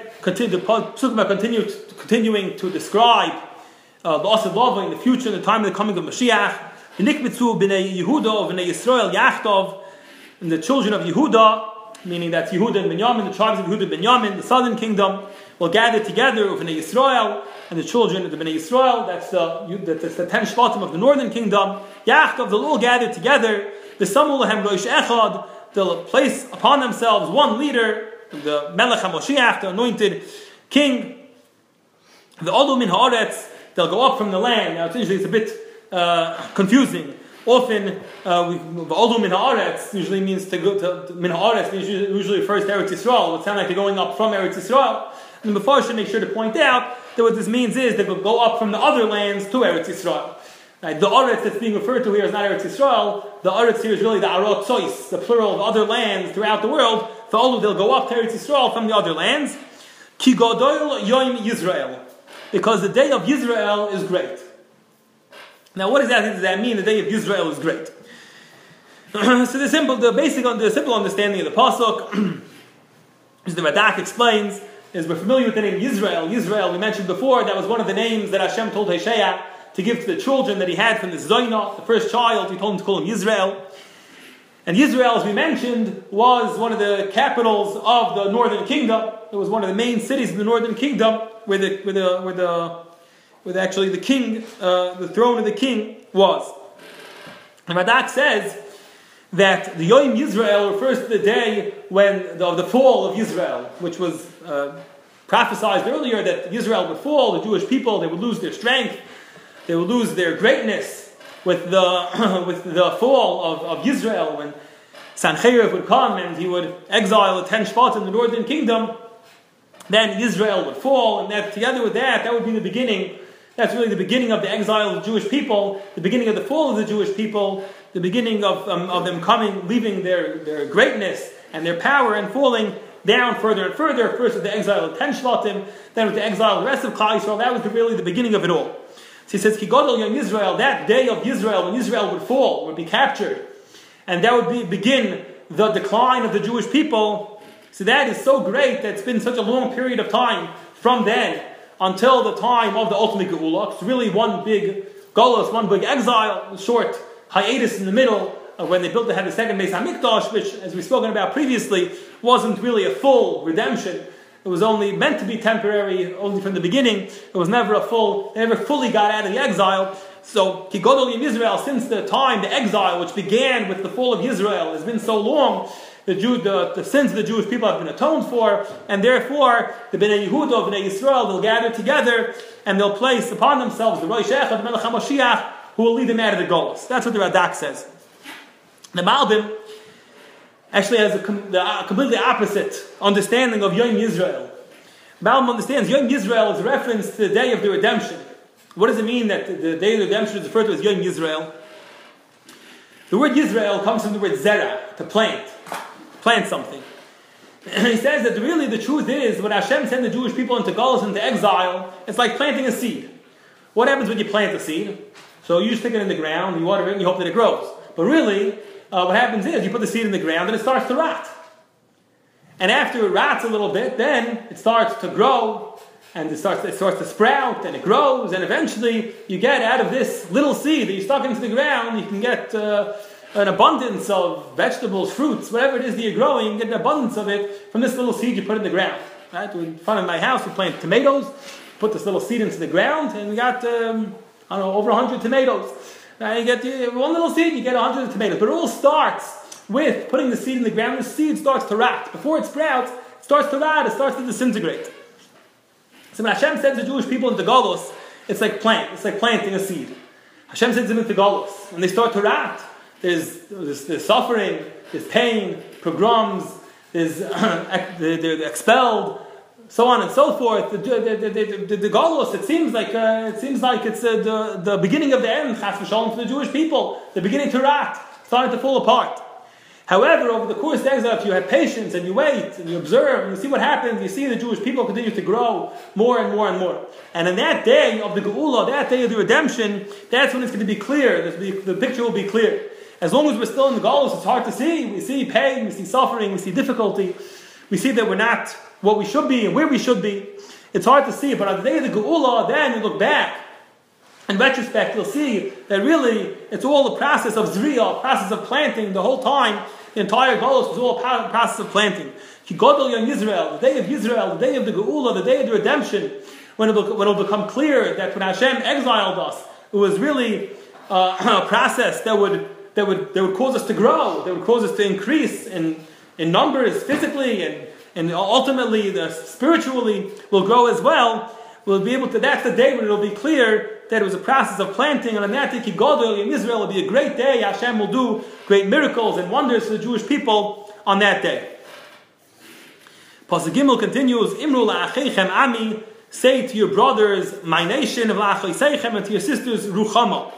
Speaker 1: continuing to describe the Asad Lava in the future, in the time of the coming of Mashiach. The Nikmitzu Bnei Yehuda, Bnei Yisrael Yachtov, and the children of Yehuda, meaning that's Yehuda and Binyamin, the tribes of Yehuda and Binyamin, the southern kingdom, will gather together with Bnei Yisrael and the children of the Bnei Yisrael. That's the 10 Shvatim of the northern kingdom. Yachtov, they'll all gather together. The Samul Lahem Rosh Echad, they'll place upon themselves one leader, the Melech HaMoshiach, the anointed king. The Olu Min Haaretz, they'll go up from the land. Now, it's a bit confusing. Often, Olu Min Haaretz usually means to go to Min Haaretz, usually refers to Eretz Yisrael. It would sound like they're going up from Eretz Yisrael. And before I should make sure to point out that what this means is they will go up from the other lands to Eretz Yisrael. Right, the Aretz that's being referred to here is not Eretz Yisrael. The Aretz here is really the Arot Sois, the plural of other lands throughout the world. For all they'll go up to Eretz Yisrael from the other lands. Ki Gadol Yom Yisrael, because the day of Yisrael is great. Now, what exactly does that mean? The day of Yisrael is great. So the simple understanding of the pasuk, as the Radak explains, is we're familiar with the name Yisrael. Yisrael, we mentioned before, that was one of the names that Hashem told Hosea to give to the children that he had from the Zoina, the first child. He told him to call him Yisrael. And Yisrael, as we mentioned, was one of the capitals of the northern kingdom. It was one of the main cities of the northern kingdom, where actually the king, the throne of the king was. And Radak says that the Yom Yisrael refers to the day when the fall of Yisrael, which was prophesied earlier that Yisrael would fall, the Jewish people, they would lose their strength, they would lose their greatness with the fall of Yisrael, when Sancheriv would come and he would exile the 10 Shvat in the northern kingdom. Then Yisrael would fall, and that together with that would be the beginning. That's really the beginning of the exile of the Jewish people, the beginning of the fall of the Jewish people, the beginning of them coming, leaving their greatness and their power and falling down further and further. First with the exile of 10 Shvatim, then with the exile of the rest of Klal Yisrael. That was really the beginning of it all. So he says, Ki Gadol Yom Yisrael, that day of Yisrael, when Israel would fall, would be captured, and that would begin the decline of the Jewish people. So that is so great that it's been such a long period of time from then until the time of the ultimate Geula. It's really one big Golus, one big exile, short hiatus in the middle of when they had the second Beis HaMikdash, which, as we've spoken about previously, wasn't really a full redemption. It was only meant to be temporary, only from the beginning. It was never they never fully got out of the exile. So, Ki Gadol Yom Yisrael, since the time, the exile, which began with the fall of Israel, has been so long, the sins of the Jewish people have been atoned for, and therefore, the Bnei Yehuda, Bnei Yisrael, they'll gather together, and they'll place upon themselves the Rosh Echad, the Melech HaMashiach, who will lead them out of the Golus. That's what the Radak says. The Malbim actually has a completely opposite understanding of Yom Yisrael. Malbim understands Yom Yisrael is a reference to the day of the redemption. What does it mean that the day of the redemption is referred to as Yom Yisrael? The word Yisrael comes from the word zera, to plant something. And he says that really the truth is, when Hashem sent the Jewish people into Golus, into exile, it's like planting a seed. What happens when you plant a seed? So you stick it in the ground, you water it, and you hope that it grows. But really, what happens is, you put the seed in the ground and it starts to rot. And after it rots a little bit, then it starts to grow, and it starts to sprout, and it grows, and eventually you get out of this little seed that you stuck into the ground, you can get an abundance of vegetables, fruits, whatever it is that you're growing, you get an abundance of it from this little seed you put in the ground. Right? In front of my house, we plant tomatoes, put this little seed into the ground, and we got, over 100 tomatoes. You get one little seed, you get 100 tomatoes. But it all starts with putting the seed in the ground. The seed starts to rot. Before it sprouts, it starts to rot, it starts to disintegrate. So when Hashem sends the Jewish people into Golus, it's like planting a seed. Hashem sends them into Golus, and they start to rot. There's suffering, there's pain, pogroms, they're expelled, so on and so forth. The Golus, it seems like it's the beginning of the end, chas v'shalom, for the Jewish people. They're beginning to rot, starting to fall apart. However, over the course of the exile, if you have patience and you wait and you observe and you see what happens, you see the Jewish people continue to grow more and more and more. And on that day of the Geula, that day of the redemption, that's when it's going to be clear. The picture will be clear. As long as we're still in the Golus, it's hard to see. We see pain, we see suffering, we see difficulty. We see that we're not what we should be and where we should be. It's hard to see, but on the day of the Geula, then you look back. In retrospect, you'll see that really it's all a process of zriya, a process of planting the whole time. The entire Golus was all a process of planting. Ki Gadol Yom Yisrael, the day of Yisrael, the day of the Geula, the day of the redemption, when it will become clear that when Hashem exiled us, it was really a process that would cause us to grow, that would cause us to increase in numbers, physically, and ultimately, spiritually, will grow as well. We'll be able to. That's the day when it will be clear that it was a process of planting, and on that day, Ki Gadol Yom Yisrael, will be a great day. Hashem will do great miracles and wonders for the Jewish people on that day. Pasuk Gimel continues, Imru la'acheichem ami, say to your brothers, my nation, of la'acheichem, and to your sisters, Ruchama,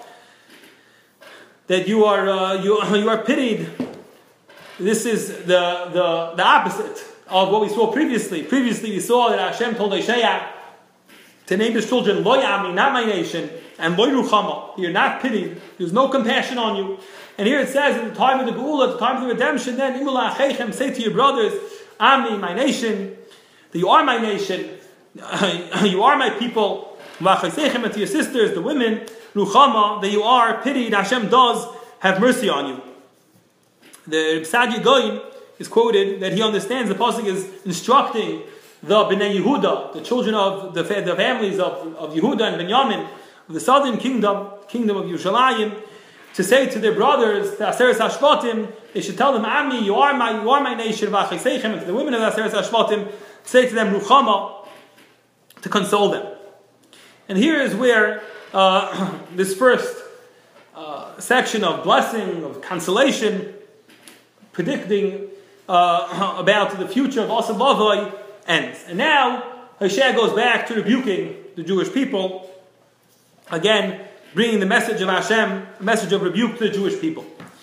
Speaker 1: that you are pitied. This is the opposite of what we saw previously. Previously, we saw that Hashem told Isaiah to name his children Lo Yami, not my nation, and Lo Ruchama. You're not pitied. There's no compassion on you. And here it says, at the time of the Geula, at the time of the redemption, then Imula Achechem, say to your brothers, Ami, my nation, that you are my nation, you are my people, and to your sisters, the women, Ruchama, that you are pitied. Hashem does have mercy on you. The Saadia Gaon is quoted that he understands the pasuk is instructing the Bnei Yehuda, the children of the families of Yehuda and Benjamin, of the southern kingdom of Yerushalayim, to say to their brothers, the Aseres HaShvatim, they should tell them, Ami, you are my nation, v'achiseichem, and to the women of the Aseres HaShvatim, say to them, Ruchama, to console them. And here is where this first section of blessing, of consolation, predicting about the future of Asav Lavai ends. And now, Hoshea goes back to rebuking the Jewish people, again, bringing the message of Hashem, a message of rebuke to the Jewish people.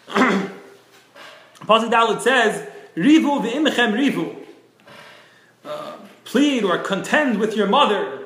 Speaker 1: Pasuk Dalet says, Rivu v'imchem rivu. Plead or contend with your mother.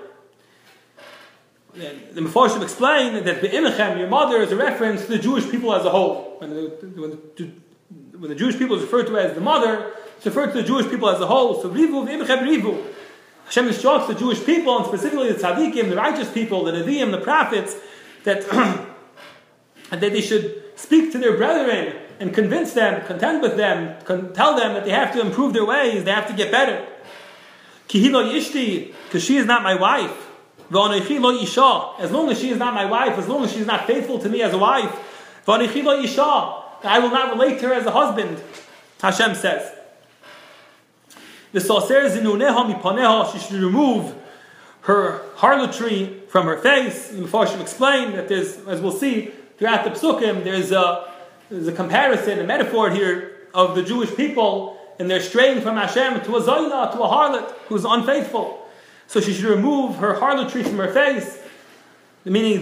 Speaker 1: The Mefarshim explain that v'imchem, your mother, is a reference to the Jewish people as a whole. When the Jewish people is referred to as the mother, it's referred to the Jewish people as a whole. So Rivu v'imchem rivu. Hashem instructs the Jewish people, and specifically the tzaddikim, the righteous people, the neviim, the prophets, that that they should speak to their brethren and convince them, contend with them, tell them that they have to improve their ways, they have to get better. Kihilo yishti, because she is not my wife. V'anochi lo isha, as long as she is not my wife, as long as she is not faithful to me as a wife. V'anochi lo isha, I will not relate to her as a husband. Hashem says. The Soser zinuneha mipaneha, she should remove her harlotry from her face. The Mefarshim explain that there's, as we'll see throughout the Psukim, there's a comparison, a metaphor here of the Jewish people and they're straying from Hashem to a zayna, to a harlot who's unfaithful. So she should remove her harlotry from her face, meaning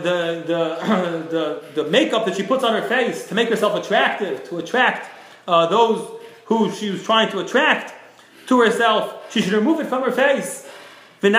Speaker 1: the makeup that she puts on her face to make herself attractive, to attract those who she was trying to attract to herself. She should remove it from her face. And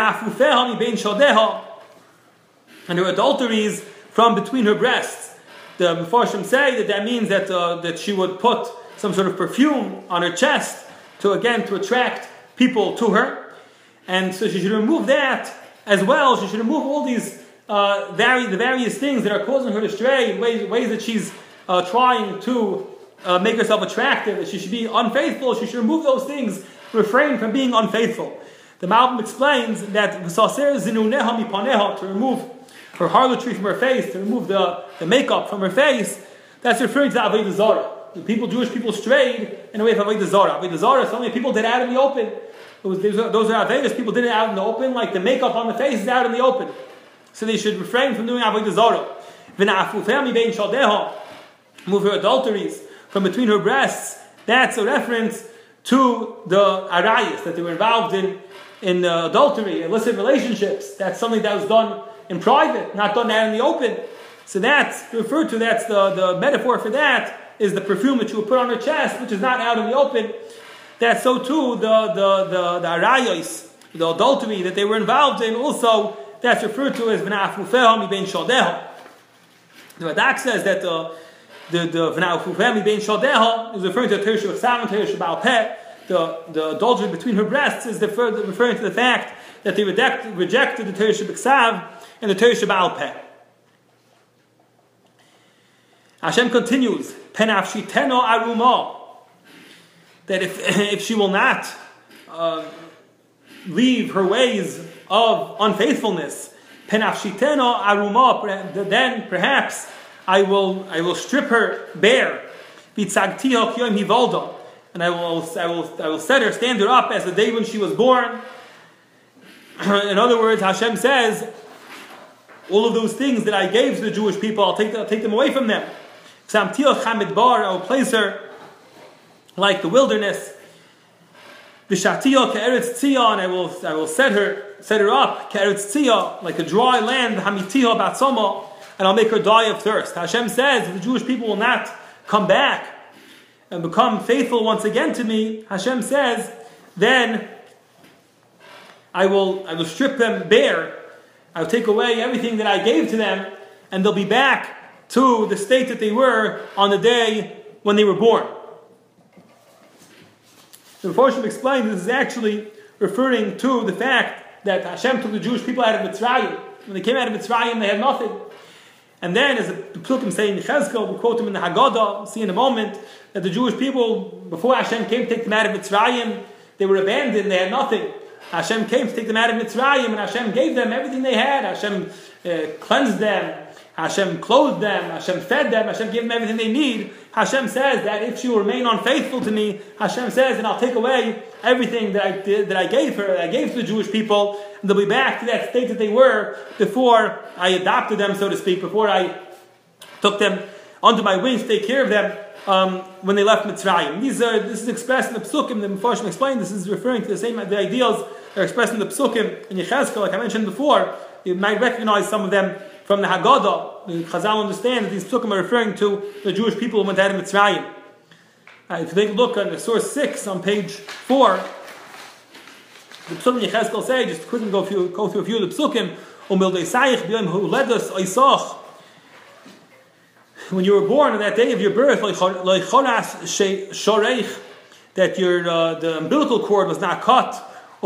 Speaker 1: her adulteries from between her breasts. The Mefarshim say that means that she would put some sort of perfume on her chest to attract people to her. And so she should remove that as well. She should remove all these the various things that are causing her to stray, ways that she's trying to make herself attractive, that she should be unfaithful. She should remove those things, refrain from being unfaithful. The Malbim explains that to remove her harlotry from her face, to remove the makeup from her face, that's referring to Avodah Zarah. The Jewish people strayed in a way of Avodah Zarah. Avodah Zarah, so many people did it out in the open. Those are Avedas, people did it out in the open, like the makeup on the face is out in the open. So they should refrain from doing Avodah Zarah. Move her adulteries from between her breasts. That's a reference to the arayas, that they were involved in adultery, illicit relationships. That's something that was done in private, not done out in the open. So that's referred to, that's the metaphor for that, is the perfume that you would put on her chest, which is not out in the open. That's so too, the arayos, the adultery that they were involved in, also, that's referred to as v'na'afufeha mi bein shaldeha. The Radak says that the v'na'afufeha mi bein shaldeha is referring to the Teresh B'Ksav, Teresh B'Al Peh. The adultery between her breasts is referring to the fact that they rejected the Teresh B'Ksav and the Teresh B'Al Peh. Hashem continues, penafshiteno aruma, that if she will not leave her ways of unfaithfulness, penafshiteno aruma, then perhaps I will strip her bare, vitzagtiha k'yom hivolda, and I will stand her up as the day when she was born. In other words, Hashem says, all of those things that I gave to the Jewish people, I'll take them away from them. I will place her like the wilderness. And I will set her up like a dry land, and I'll make her die of thirst. Hashem says, if the Jewish people will not come back and become faithful once again to me, Hashem says, then I will strip them bare. I will take away everything that I gave to them, and they'll be back to the state that they were on the day when they were born. The Mefarshim explained this is actually referring to the fact that Hashem took the Jewish people out of Mitzrayim. When they came out of Mitzrayim, they had nothing. And then, as the Psukim say in Yechezkel, we quote him in the Haggadah, we'll see in a moment, that the Jewish people, before Hashem came to take them out of Mitzrayim, they were abandoned, they had nothing. Hashem came to take them out of Mitzrayim, and Hashem gave them everything they had. Hashem cleansed them, Hashem clothed them, Hashem fed them, Hashem gave them everything they need. Hashem says that if she will remain unfaithful to me, Hashem says, and I'll take away everything that I gave her, that I gave to the Jewish people, and they'll be back to that state that they were before I adopted them, so to speak, before I took them under my wings to take care of them when they left Mitzrayim. This is expressed in the Psukim. The Mefarshim explained this is referring to the ideals that are expressed in the Psukim in Yechezkel, like I mentioned before. You might recognize some of them from the Haggadah. The Chazal understand that these psukim are referring to the Jewish people who went out of Mitzrayim. If you take a look at the source 6 on page 4, the psukim Yechezkel say, just quickly go through a few of the psukim. When you were born on that day of your birth, that your the umbilical cord was not cut,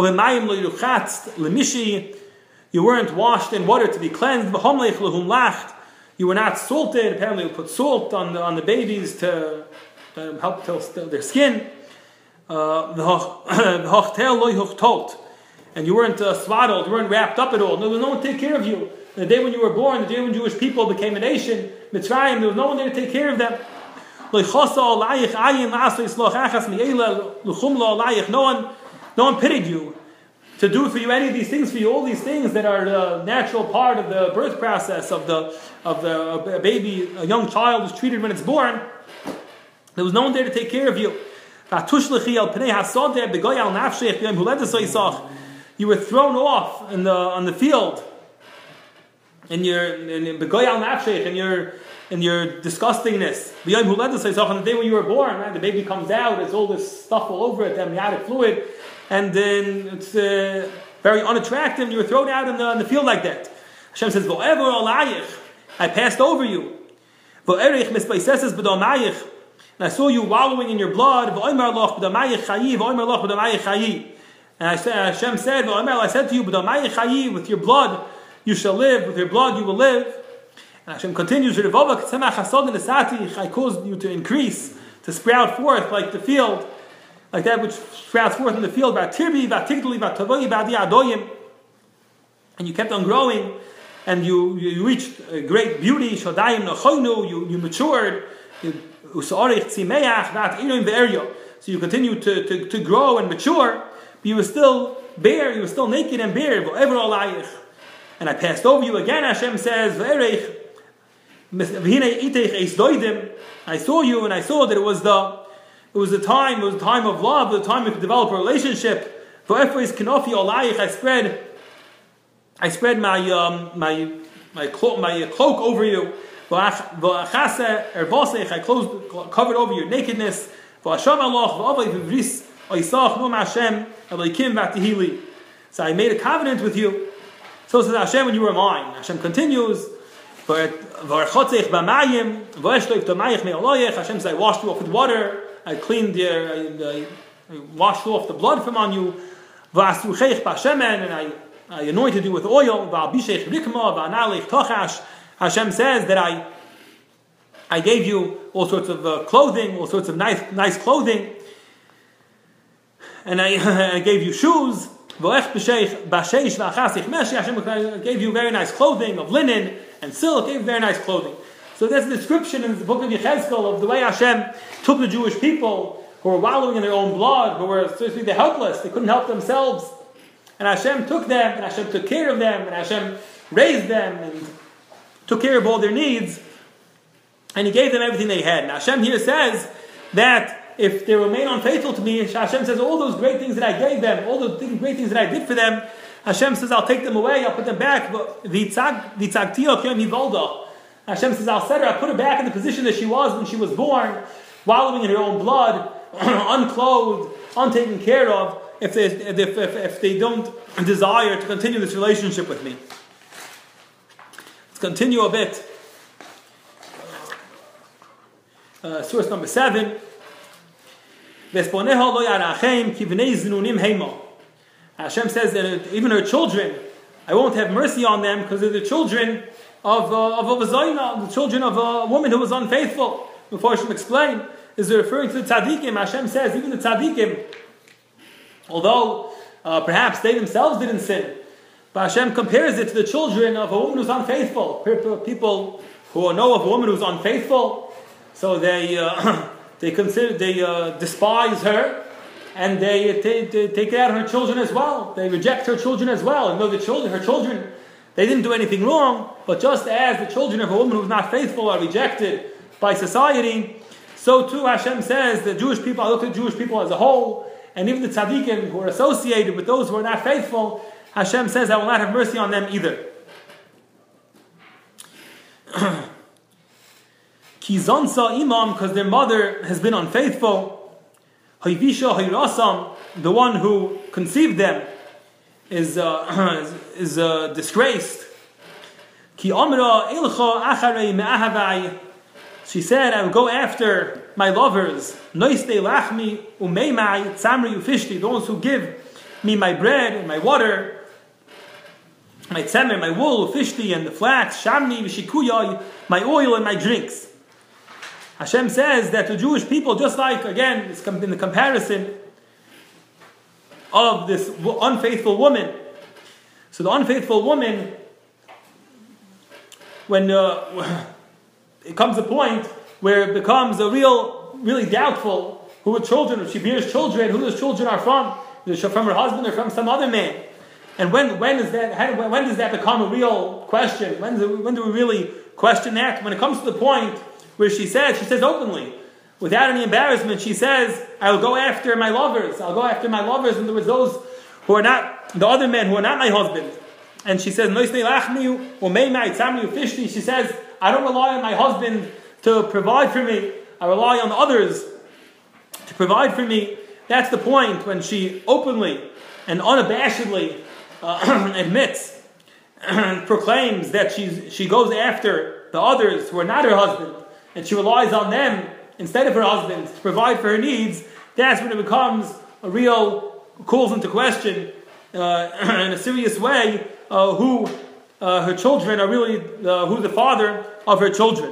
Speaker 1: you weren't washed in water to be cleansed, you were not salted. Apparently, we put salt on the babies to help their skin. And you weren't swaddled, you weren't wrapped up at all. There was no one to take care of you. The day when you were born, the day when Jewish people became a nation, Mitzrayim, there was no one there to take care of them. No one pitied you to do for you any of these things for you. All these things that are the natural part of the birth process of a baby, a young child is treated when it's born. There was no one there to take care of you. You were thrown off on the field. In your disgustingness. On the day when you were born, right, the baby comes out, there's all this stuff all over it, the amniotic fluid, and then it's very unattractive. You were thrown out in the field like that. Hashem says, I passed over you. And I saw you wallowing in your blood. And Hashem said, I said to you, with your blood you shall live, with your blood you will live. And Hashem continues, I caused you to increase, to sprout forth like the field, like that which sprouts forth in the field. And you kept on growing, and you reached great beauty. You matured. So you continue to grow and mature, but you were still bare, you were still naked and bare. And I passed over you again, Hashem says, I saw you, and I saw that it was the time of love, the time we could develop a relationship. I spread my cloak over you. I covered over your nakedness. So I made a covenant with you. So says Hashem, when you were mine. Hashem continues. Hashem says, I washed you off with water. I cleaned I washed off the blood from on you. And I anointed you with oil. Hashem says that I gave you all sorts of clothing, all sorts of nice clothing. And I gave you shoes. Hashem gave you very nice clothing of linen and silk, gave you very nice clothing. So there's a description in the book of Yechezkel of the way Hashem took the Jewish people who were wallowing in their own blood, who were seriously helpless, they couldn't help themselves. And Hashem took them, and Hashem took care of them, and Hashem raised them, and took care of all their needs, and He gave them everything they had. And Hashem here says that if they remain unfaithful to me, Hashem says all those great things that I gave them, all the great things that I did for them, Hashem says I'll take them away, I'll put them back. Hashem says I'll set her, I'll put her back in the position that she was when she was born, wallowing in her own blood, unclothed, untaken care of, if they don't desire to continue this relationship with me. Let's continue a bit. Source number 7. Hashem says that even her children, I won't have mercy on them because they're the children of a Zayna, the children of a woman who was unfaithful. Before Hashem explain, is referring to the tzaddikim. Hashem says even the tzaddikim, although perhaps they themselves didn't sin, but Hashem compares it to the children of a woman who's unfaithful. People who know of a woman who's unfaithful, so they despise her, and they take it out on her children as well. They reject her children as well, and though her children, they didn't do anything wrong, but just as the children of a woman who's not faithful are rejected by society, so too Hashem says the Jewish people, I look at Jewish people as a whole, and even the tzaddikim who are associated with those who are not faithful, Hashem says I will not have mercy on them either. Kizansa imam, because their mother has been unfaithful. Hayvisha hayrasam, the one who conceived them is disgraced. Ki amra ilcha acharei me'ahavai. She said, I will go after my lovers. Noiste lachmi umeimai tzamri ufishti, those who give me my bread and my water, my tzemer, my wool, ufishti, and the flax, shamni v'shikuyai, my oil and my drinks. Hashem says that the Jewish people, just like, again, in the comparison of this unfaithful woman. So the unfaithful woman, when it comes a point where it becomes really doubtful who her children, if she bears children, who those children are from. Is it from her husband or from some other man? And when does that become a real question? When do we really question that? When it comes to the point where she says openly, without any embarrassment, she says, I will go after my lovers. I'll go after my lovers. In other words, those who are not, the other men who are not my husband. And she says, she says, I don't rely on my husband to provide for me. I rely on others to provide for me. That's the point when she openly and unabashedly admits and proclaims that she goes after the others who are not her husband, and she relies on them instead of her husband to provide for her needs. That's when it becomes calls into question in a serious way who her children are really, who the father of her children.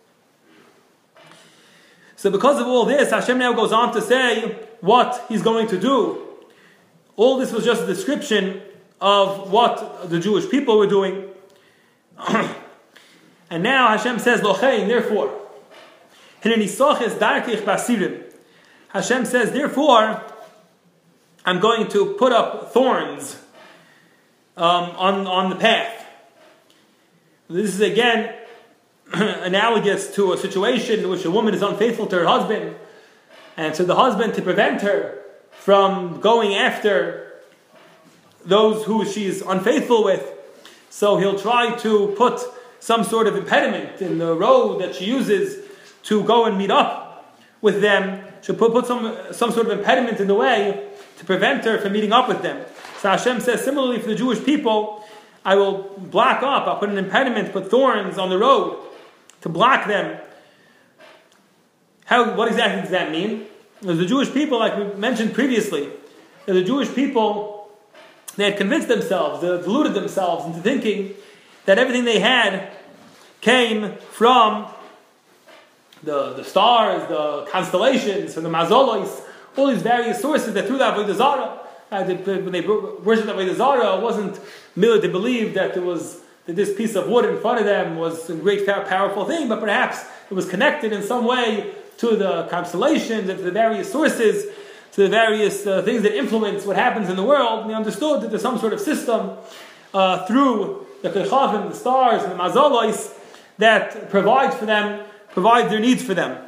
Speaker 1: So because of all this, Hashem now goes on to say what He's going to do. All this was just a description of what the Jewish people were doing. And now Hashem says, Lochein, therefore. Hashem says, therefore, I'm going to put up thorns on the path. This is again analogous to a situation in which a woman is unfaithful to her husband, and so the husband, to prevent her from going after those who she's unfaithful with, so he'll try to put some sort of impediment in the road that she uses to go and meet up with them. She'll put some sort of impediment in the way to prevent her from meeting up with them. So Hashem says, similarly for the Jewish people, I will block up, I'll put an impediment, put thorns on the road to block them. What exactly does that mean? Because the Jewish people, like we mentioned previously, the Jewish people, they had convinced themselves, they deluded themselves into thinking that everything they had came from the stars, the constellations, from the mazolos, all these various sources that through the Avodah Zarah, when they worshipped Avodah Zarah, it wasn't merely to believe that this piece of wood in front of them was a great, powerful thing, but perhaps it was connected in some way to the constellations and to the various sources, to the various things that influence what happens in the world. And they understood that there's some sort of system through the Kechavim, the stars, and the Mazolos that provides their needs for them.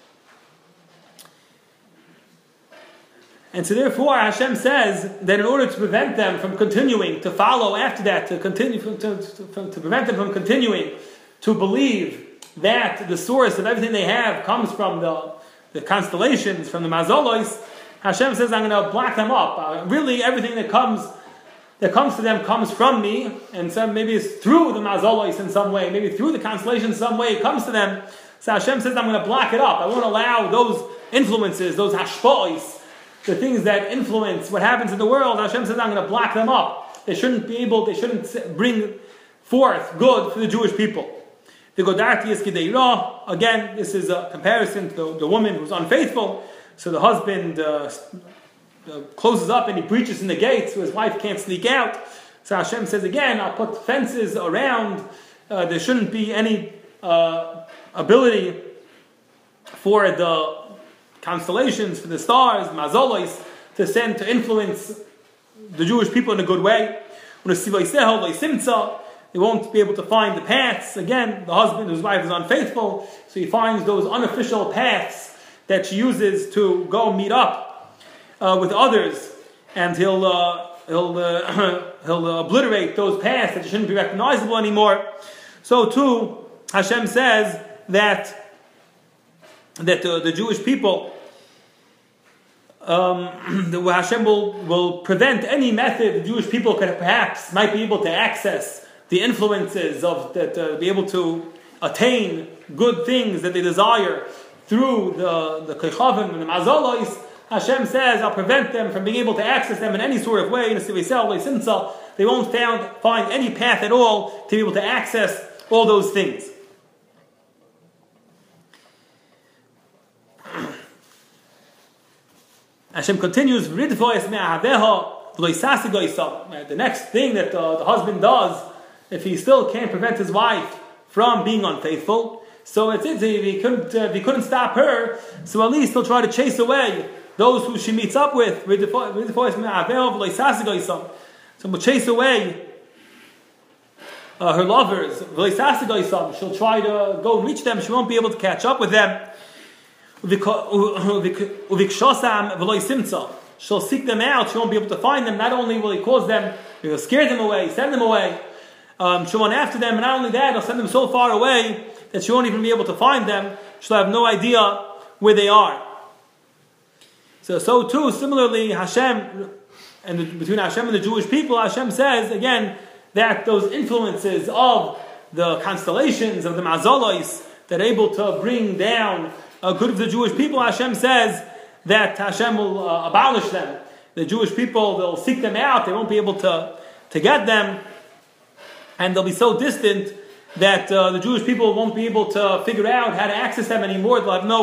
Speaker 1: And so therefore Hashem says that in order to prevent them from continuing to follow after that, to prevent them from continuing to believe that the source of everything they have comes from the constellations, from the mazolos, Hashem says, I'm going to block them up. Really everything that comes to them comes from me, and so maybe it's through the mazolos in some way, maybe through the constellations in some way it comes to them. So Hashem says, I'm going to block it up. I won't allow those influences, those hashpa'is, the things that influence what happens in the world. Hashem says, I'm going to block them up. They shouldn't bring forth good for the Jewish people. The Godarti is Kideira. Again, this is a comparison to the woman who's unfaithful. So the husband closes up and he breaches in the gate so his wife can't sneak out. So Hashem says again, I'll put fences around. There shouldn't be any ability for the constellations, for the stars, mazolos, to influence the Jewish people in a good way. They won't be able to find the paths. Again, the husband whose wife is unfaithful, so he finds those unofficial paths that she uses to go meet up with others, and he'll obliterate those paths that shouldn't be recognizable anymore. So too, Hashem says that the Jewish people, Hashem will prevent any method the Jewish people might be able to access the influences of that, be able to attain good things that they desire through the Kechavim and the Mazalos. Hashem says, I'll prevent them from being able to access them in any sort of way. They won't find any path at all to be able to access all those things. Hashem continues, the next thing that the husband does, if he still can't prevent his wife from being unfaithful, so if he couldn't stop her, so at least he'll try to chase away those who she meets up with. So we'll chase away her lovers. She'll try to go and reach them. She won't be able to catch up with them. She'll seek them out. She won't be able to find them. Not only will he cause them, he'll scare them away, send them away. She'll run after them, and not only that, he'll send them so far away that she won't even be able to find them. She'll have no idea where they are. So too, similarly, Hashem, between Hashem and the Jewish people, Hashem says, again, that those influences of the constellations, of the Mazalos, that are able to bring down good of the Jewish people, Hashem says that Hashem will abolish them. The Jewish people, they'll seek them out, they won't be able to get them, and they'll be so distant that the Jewish people won't be able to figure out how to access them anymore. They'll have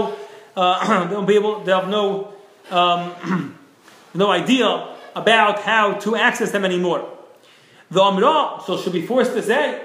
Speaker 1: no idea about how to access them anymore. The Amra, so she'll be forced to say,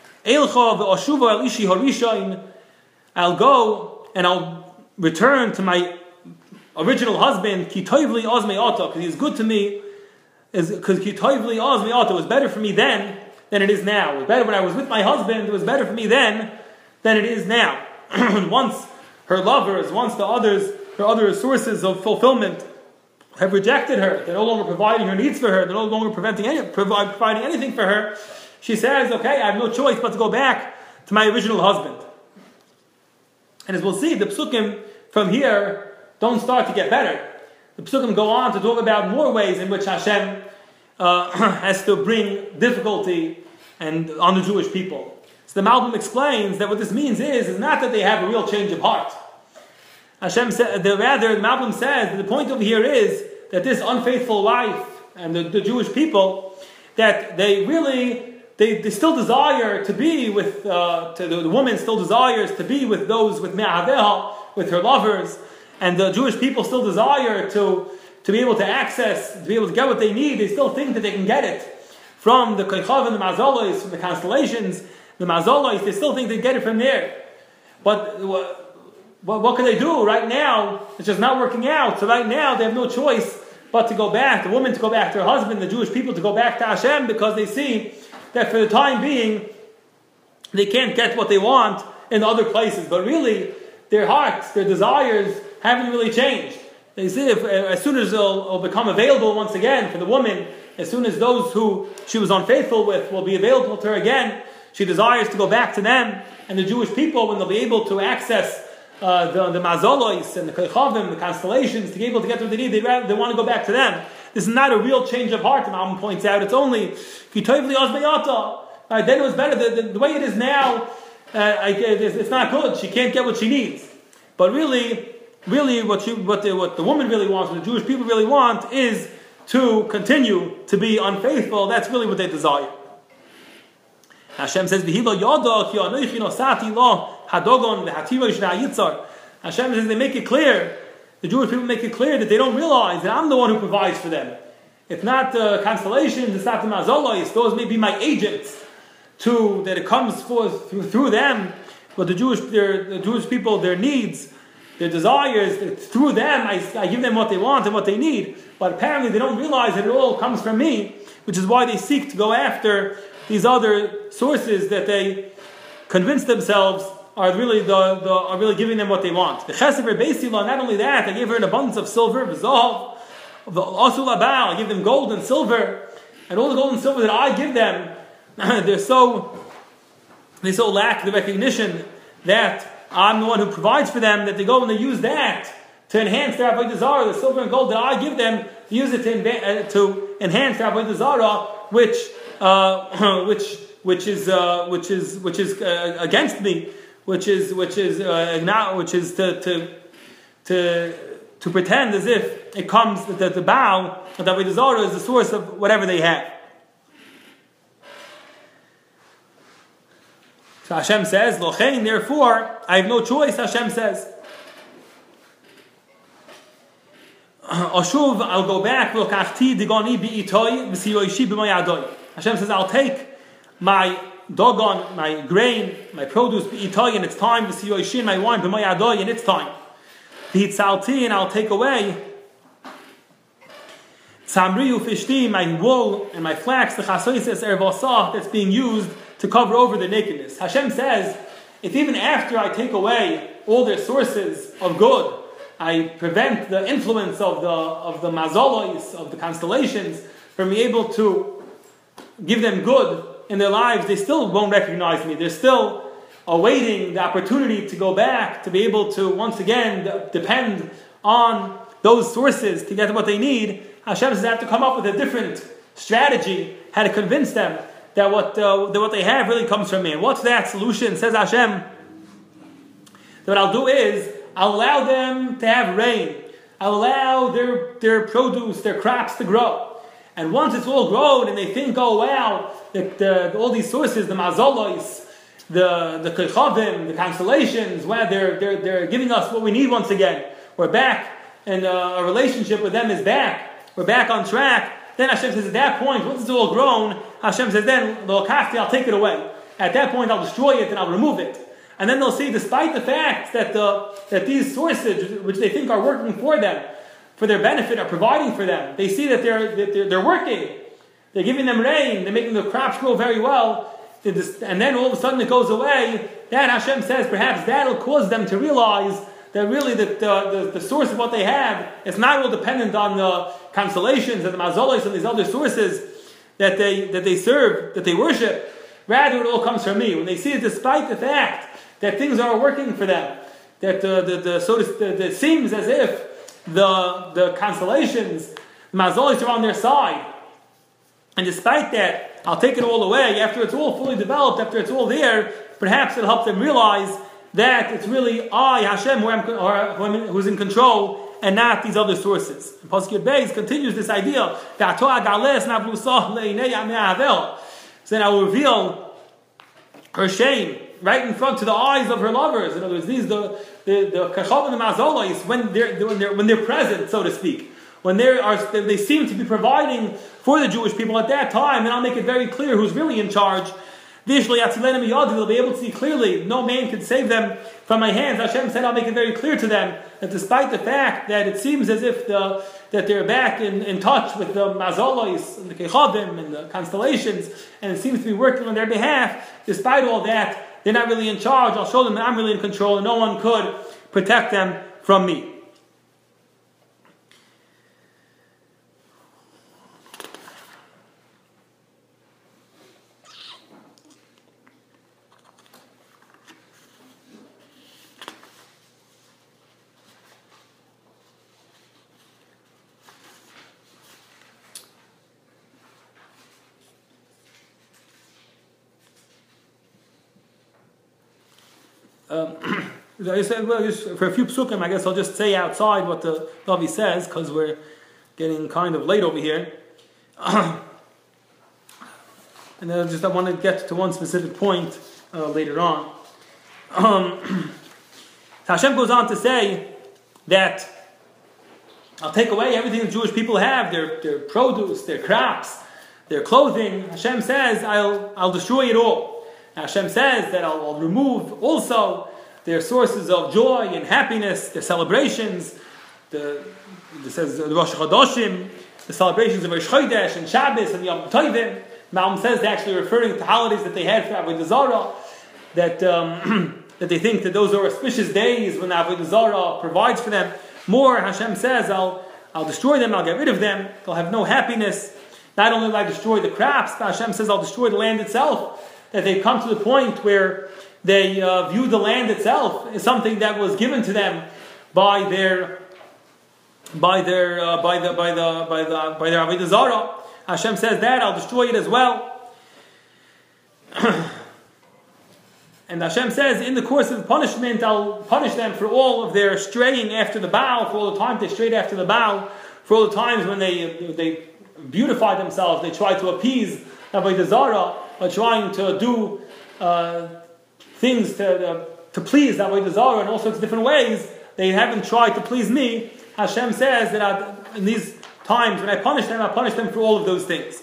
Speaker 1: I'll go and I'll return to my original husband, because he's good to me, because it was better for me then than it is now. It was better when I was with my husband, it was better for me then than it is now. Once her lovers, her other sources of fulfillment have rejected her, they're no longer providing her needs for her, they're no longer providing anything for her, she says, okay, I have no choice but to go back to my original husband. And as we'll see, the Psukim from here don't start to get better. The Psukim go on to talk about more ways in which Hashem has to bring difficulty on the Jewish people. So the Malbim explains that what this means is not that they have a real change of heart. Hashem said, the Malbim says that the point over here is that this unfaithful wife and the Jewish people, that they still desire to be with, the woman still desires to be with those, with Me'aveha, with her lovers, and the Jewish people still desire to be able to access, to be able to get what they need. They still think that they can get it from the Kechavim and the Mazalos, from the constellations, the Mazalos, they still think they get it from there. But what can they do right now? It's just not working out. So right now they have no choice but to go back, the woman to go back to her husband, the Jewish people to go back to Hashem, because they see that for the time being they can't get what they want in other places. But really, their hearts, their desires haven't really changed. They see as soon as it'll become available once again for the woman, as soon as those who she was unfaithful with will be available to her again, she desires to go back to them. And the Jewish people, when they'll be able to access the Mazalos and the Kechavim, the constellations, to be able to get what they need, they want to go back to them. This is not a real change of heart, the Malbim points out. It's only then it was better. The way it is now, it's not good. She can't get what she needs. But really, what the woman really wants, what the Jewish people really want, is to continue to be unfaithful. That's really what they desire. Hashem says, Hashem says, they make it clear, the Jewish people make it clear that they don't realize that I'm the one who provides for them. It's not the constellations, it's not the Mazalos, those may be my agents, that it comes forth through them, but the Jewish people, their needs, their desires, through them I give them what they want and what they need. But apparently they don't realize that it all comes from me, which is why they seek to go after these other sources that they convince themselves are really giving them what they want. The Chesed Beisila, not only that, I gave her an abundance of silver, V'zahav, Asul Abal, I give them gold and silver, and all the gold and silver that I give them, they're so they so lack the recognition that I'm the one who provides for them, that they go and they use that to enhance their avodah zarah, the silver and gold that I give them, use it to enhance their avodah zarah, which is against me, which is to pretend as if it comes that the bow of the avodah zarah is the source of whatever they have. So Hashem says, Lochein, therefore, I have no choice, Hashem says. Ashuv, I'll go back, Hashem says, I'll take my dogon, my grain, my produce, in its time, my wine, in its time. And I'll take away my wool and my flax, the that's being used to cover over the nakedness. Hashem says, if even after I take away all their sources of good, I prevent the influence of the mazolos, of the constellations, from being able to give them good in their lives, they still won't recognize me. They're still awaiting the opportunity to go back, to be able to once again depend on those sources to get what they need. Hashem says I have to come up with a different strategy, how to convince them that what they have really comes from me. And what's that solution? Says Hashem, that what I'll do is I'll allow them to have rain. I'll allow their produce, their crops to grow. And once it's all grown and they think, oh wow, that all these sources, the mazolos, the kechavim, the constellations, wow, they're giving us what we need once again. We're back, and our relationship with them is back. We're back on track. Then Hashem says, at that point, once it's all grown, Hashem says, then I'll take it away. At that point, I'll destroy it and I'll remove it. And then they'll see, despite the fact that these sources, which they think are working for them, for their benefit, are providing for them, they see that they're working. They're giving them rain. They're making the crops grow very well. And then all of a sudden it goes away. That Hashem says, perhaps that'll cause them to realize that really the source of what they have is not all dependent on the constellations and the mazolos and these other sources that they serve, that they worship. Rather, it all comes from me. When they see it, despite the fact that things are working for them, that it seems as if the constellations, the mazolos are on their side, and despite that, I'll take it all away. After it's all fully developed, after it's all there, perhaps it'll help them realize that it's really I, Hashem, who's in control, and not these other sources. And Pasuk Yud Beis continues this idea. So then I will reveal her shame right in front to the eyes of her lovers. In other words, these the kachav and the mazolos when they're present, so to speak, when they seem to be providing for the Jewish people at that time. Then I'll make it very clear who's really in charge. They'll be able to see clearly. No man can save them from my hands. Hashem said, I'll make it very clear to them that despite the fact that it seems as if that they're back in touch with the mazolos and the kechavim and the constellations, and it seems to be working on their behalf, despite all that, they're not really in charge. I'll show them that I'm really in control and no one could protect them from me. I said, well, just for a few psukim, I guess I'll just say outside what the Navi says, because we're getting kind of late over here. And then I want to get to one specific point later on. Hashem goes on to say that I'll take away everything the Jewish people have, their produce, their crops, their clothing. Hashem says, I'll destroy it all. Hashem says that I'll remove also their sources of joy and happiness, their celebrations. It says the Rosh Chodoshim, the celebrations of Rosh Chodesh and Shabbos and Yom Tovim. Malm says they're actually referring to holidays that they had for Avodah Zarah, that they think that those are auspicious days when Avodah Zarah provides for them. More, Hashem says, I'll destroy them, I'll get rid of them, they'll have no happiness. Not only will I destroy the crops, but Hashem says I'll destroy the land itself. that they've come to the point where they view the land itself as something that was given to them by their Avodah Zarah. Hashem says that I'll destroy it as well. And Hashem says, in the course of punishment, I'll punish them for all of their straying after the Baal, for all the times they strayed after the Baal, for all the times when they beautify themselves, they try to appease Avodah Zarah by trying to do things to please Avodah Zarah in all sorts of different ways. They haven't tried to please me. Hashem says that in these times when I punish them for all of those things.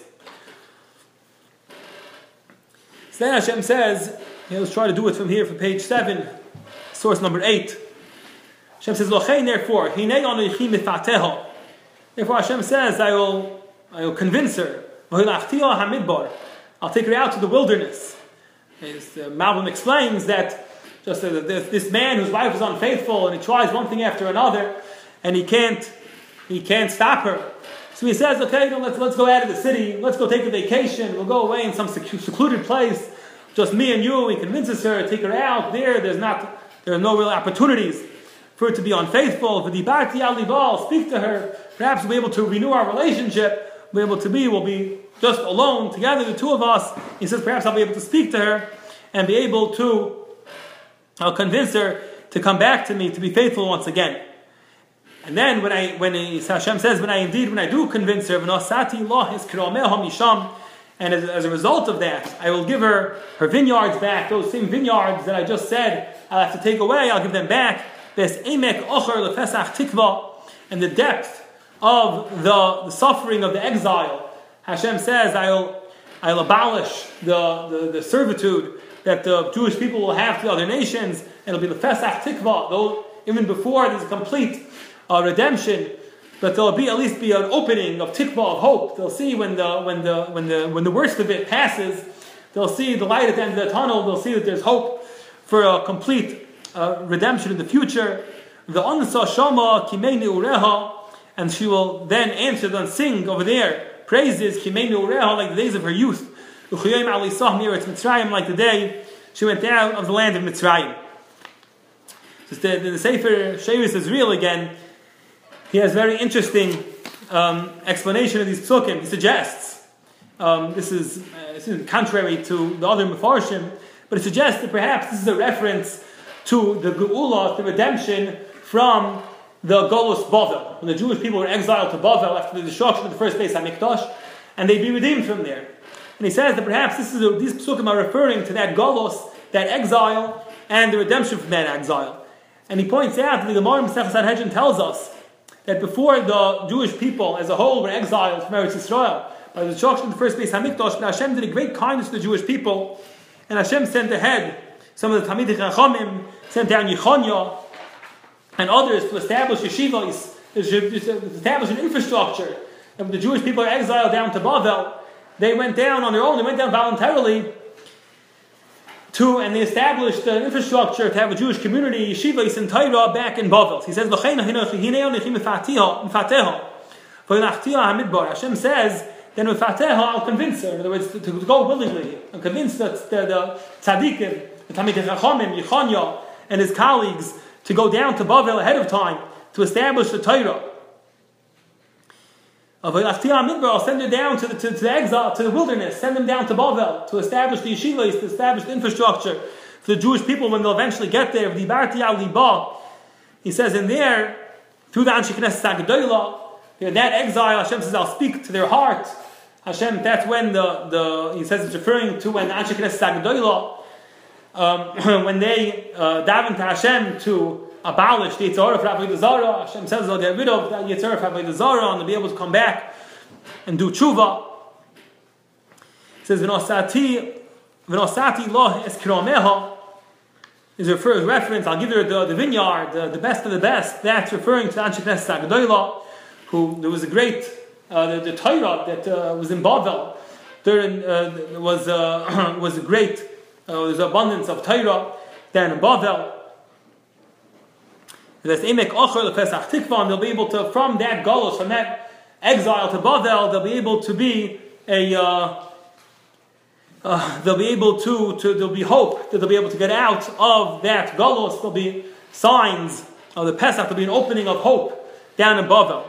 Speaker 1: So then Hashem says, let's try to do it from here, from page 7, source number 8. Hashem says, Lochein, therefore, Hashem says, I will convince her. I'll take her out to the wilderness. Malbim explains that just this man whose wife is unfaithful and he tries one thing after another and he can't stop her. So he says, okay, let's go out of the city, let's go take a vacation, we'll go away in some secluded place, just me and you. He convinces her, take her out there. There are no real opportunities for her to be unfaithful. For the Dibarti al Libal, speak to her. Perhaps we'll be able to renew our relationship. We'll be just alone together, the two of us. He says, perhaps I'll be able to speak to her and be able to convince her to come back to me, to be faithful once again. And then Hashem says, when I do convince her, and as a result of that, I will give her vineyards back, those same vineyards that I just said I'll have to take away, I'll give them back. And the depth of the suffering of the exile, Hashem says, I'll abolish the servitude that the Jewish people will have to the other nations. It'll be the Fesach Tikva, though even before there's a complete redemption, but there'll at least be an opening of tikva, of hope. They'll see when the worst of it passes, they'll see the light at the end of the tunnel. They'll see that there's hope for a complete redemption in the future. The Ansa Shama Kimeini Ureha, and she will then answer and sing over there praises Kimeini Ureha, like the days of her youth. Uchayim Ali Sahmir, it's Mitzrayim, like the day she went out of the land of Mitzrayim. Just the Sefer Shevis is real again. He has very interesting explanation of these psukim. He suggests, this is contrary to the other Mefarshim, but it suggests that perhaps this is a reference to the Geula, the redemption from the Golus Bavel, when the Jewish people were exiled to Bavel after the destruction of the first Beis HaMikdash, and they'd be redeemed from there. And he says that perhaps these psukim are referring to that Golus, that exile, and the redemption from that exile. And he points out that the Gemara Masechus Sanhedrin tells us that before the Jewish people as a whole were exiled from Eretz Yisrael by the destruction of the first Beis HaMikdash, Hashem did a great kindness to the Jewish people, and Hashem sent ahead some of the Talmidei Chachamim, sent down Yechonya and others to establish yeshivos, to establish an infrastructure. And when the Jewish people are exiled down to Bavel, they went down on their own, they went down voluntarily, and they established an infrastructure to have a Jewish community, yeshivos and Torah, back in Bavel. He says, Hashem says, then with Fateha, I'll convince her. In other words, to go willingly and convince the tzaddikim, the Talmidei Chachamim, Yechonya, and his colleagues to go down to Bavel ahead of time to establish the Torah. I'll send her down to the exile, to the wilderness, send them down to Bavel to establish the yeshivas, to establish the infrastructure for the Jewish people when they'll eventually get there. He says in there, through the Anshe Knesset HaGedolah, that exile, Hashem says, I'll speak to their heart. Hashem, that's when he says it's referring to when the Anshe Knesset HaGedolah, when they daven to Hashem to abolish the Yitzhar of Avodah Zarah. Hashem says they'll get rid of that Yitzhar of Avodah Zarah and they'll be able to come back and do tshuva. It says, V'nosati loh es kirameha, is reference, I'll give her the vineyard, the best of the best. That's referring to the Anshe Knesset HaGedolah, who there was a great, the Torah that was in Bavel. There was a great, there's abundance of Torah there in Bavel. That's Emek Ocher LePesach Tikva, and they'll be able to, from that Golus, from that exile to Bavel, they'll be able to be they'll be able to there'll be hope that they'll be able to get out of that galus. There'll be signs of the Pesach. There'll be an opening of hope down in Bavel.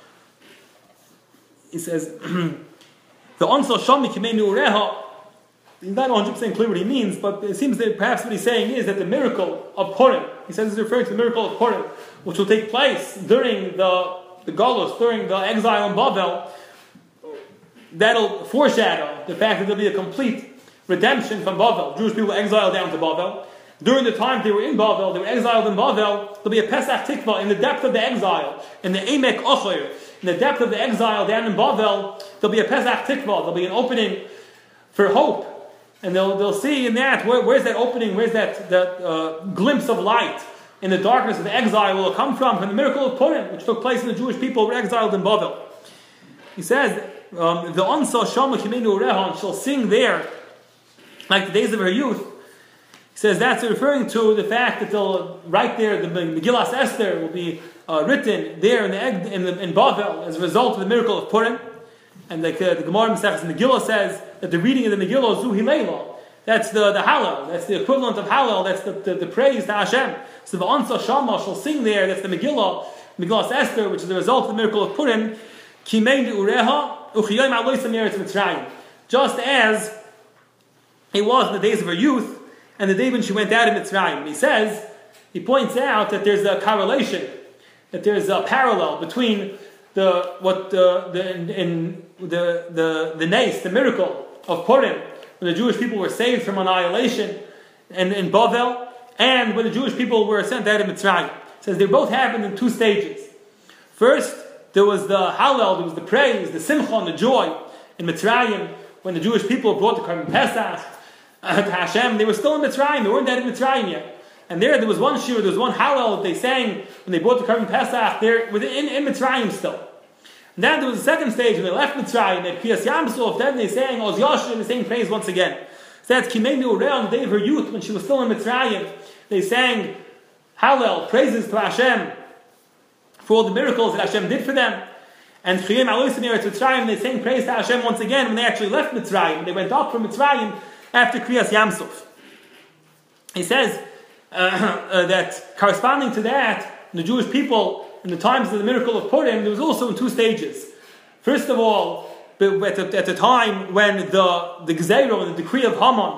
Speaker 1: He says, the Ansel Shami Kimenu Ureha. He's not 100% clear what he means, but it seems that perhaps what he's saying is that the miracle of Purim, he says he's referring to the miracle of Purim, which will take place during the galus, during the exile in Bavel, that'll foreshadow the fact that there'll be a complete redemption from Bavel. Jewish people exiled down to Bavel. During the time they were in Bavel, they were exiled in Bavel, there'll be a Pesach Tikva in the depth of the exile, in the Emek Ocher, in the depth of the exile down in Bavel, there'll be a Pesach Tikva, there'll be an opening for hope. And they'll see in that, where's that opening, where's that glimpse of light in the darkness of the exile will come from the miracle of Purim, which took place in the Jewish people who were exiled in Bavel. He says, the Ansa Shama Kimenu Rehan shall sing there like the days of her youth. He says that's referring to the fact that they'll write there, the Megillas Esther will be written there in Bavel as a result of the miracle of Purim. And like the Gemara Masechus Megillah says that the reading of the Megillah is Zu Hilela. That's the Hallel. That's the equivalent of Hallel. That's the praise to Hashem. So the Ansa Shama shall sing there. That's the Megillas Esther, which is the result of the miracle of Purim. Kimein Ureha Uchiyim Aloisam Eretz Mitzrayim. Just as it was in the days of her youth and the day when she went out of Mitzrayim. And he points out that there's a correlation, that there's a parallel between the nace, the miracle of Purim, when the Jewish people were saved from annihilation and in Bavel, and when the Jewish people were sent out of Mitzrayim. It says they both happened in two stages. First, there was the Hallel, there was the praise, the Simcha, and the joy in Mitzrayim, when the Jewish people brought the Karban Pesach to Hashem. They were still in Mitzrayim, they weren't out of Mitzrayim yet. And there was one shir, there was one Hallel that they sang when they brought the Karban Pesach. They're in Mitzrayim still. And then there was a second stage when they left Mitzrayim at Kriyas Yamsuf. Then they sang Oz Yashir, they sang praise once again. So that's Kimeinu Ureh on the day of her youth when she was still in Mitzrayim. They sang Hallel, praises to Hashem for all the miracles that Hashem did for them. And Chiyim Aloisim Eretz Mitzrayim, they sang praise to Hashem once again when they actually left Mitzrayim. They went up from Mitzrayim after Kriyas Yamsuf. He says that corresponding to that, the Jewish people in the times of the miracle of Purim, there was also in two stages. First of all, at the time when the Gzeiro, the decree of Haman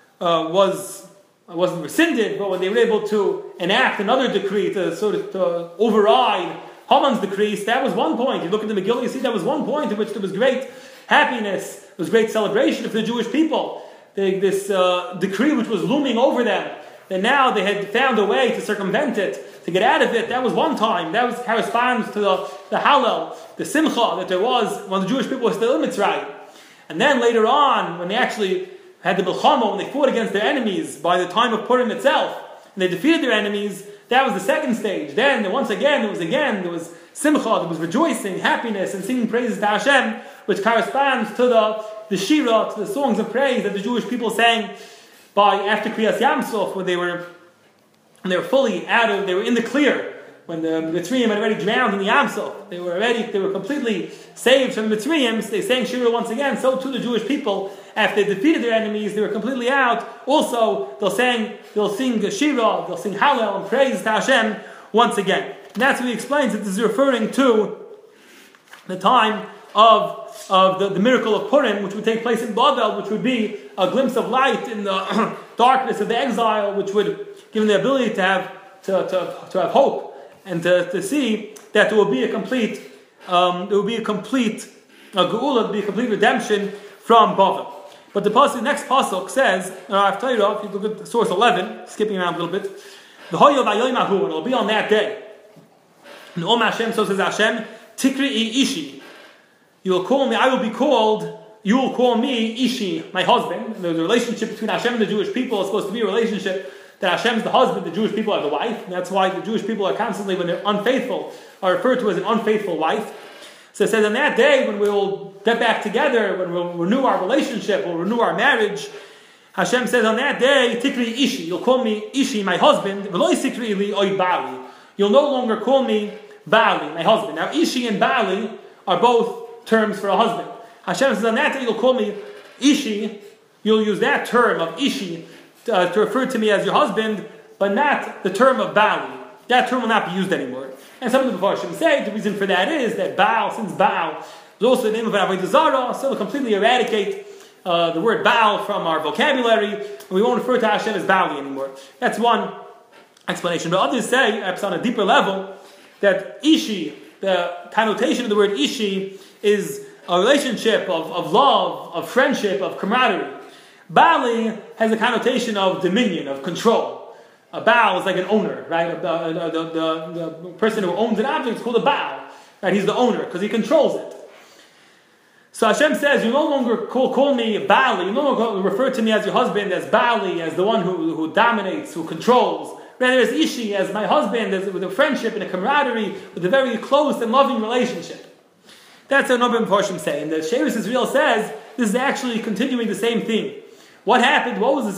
Speaker 1: wasn't rescinded, but when they were able to enact another decree to override Haman's decrees, that was one point. You look at the Megillah, you see that was one point in which there was great happiness, there was great celebration for the Jewish people. This decree which was looming over them, and now they had found a way to circumvent it, to get out of it. That was one time. That was corresponds to the Hallel, the Simcha that there was when the Jewish people were still in Mitzrayim. And then later on, when they actually had the Milchama, when they fought against their enemies by the time of Purim itself, and they defeated their enemies, that was the second stage. Then, once again, there was Simcha, there was rejoicing, happiness, and singing praises to Hashem, which corresponds to the Shira, to the songs of praise that the Jewish people sang after Kriyas Yamsuf, when they were fully they were in the clear, when the Mitzrayim had already drowned in the Yamsuf. They were completely saved from the Mitzrayim. They sang Shira once again. So too the Jewish people, after they defeated their enemies, they were completely out. Also, they'll sing Shira, they'll sing Hallel and praise to Hashem once again. And that's what he explains that this is referring to the time of the miracle of Purim, which would take place in Bavel, which would be a glimpse of light in the darkness of the exile, which would give them the ability to have hope and to see that there will be a complete geula, there will be a complete redemption from Bavel. But the next pasuk says, I've told you, if you look at source 11, skipping around a little bit, the Hoyo Vayoyim Ahu, and it will be on that day. And Om Hashem, so says Hashem, Tikri'i Ishi. You will call me, I will be called, you will call me Ishi, my husband. The relationship between Hashem and the Jewish people is supposed to be a relationship that Hashem is the husband, the Jewish people are the wife. And that's why the Jewish people are constantly, when they're unfaithful, are referred to as an unfaithful wife. So it says on that day, when we will get back together, when we'll renew our relationship, we'll renew our marriage, Hashem says on that day, Tikri Ishi, you'll call me Ishi, my husband, you'll no longer call me Bali, my husband. Now Ishi and Bali are both terms for a husband. Hashem says on that day, you'll call me Ishi, you'll use that term of Ishi to refer to me as your husband, but not the term of Bali. That term will not be used anymore. And some of the Mepharshim say the reason for that is that Baal, since Baal is also the name of an Avodah Zarah, so we'll completely eradicate the word Baal from our vocabulary, and we won't refer to Hashem as Bali anymore. That's one explanation. But others say, perhaps on a deeper level, that Ishi, the connotation of the word Ishi, is a relationship of love, of friendship, of camaraderie. Bali has a connotation of dominion, of control. A Baal is like an owner, right? The person who owns an object is called a Baal, right? He's the owner because he controls it. So Hashem says, you no longer call me Bali, you no longer refer to me as your husband, as Bali, as the one who dominates, who controls. Rather, as Ishi, as my husband, with a friendship and a camaraderie, with a very close and loving relationship. That's what Nobim Porshim say. And the Shevis Israel says, this is actually continuing the same thing. What happened? What was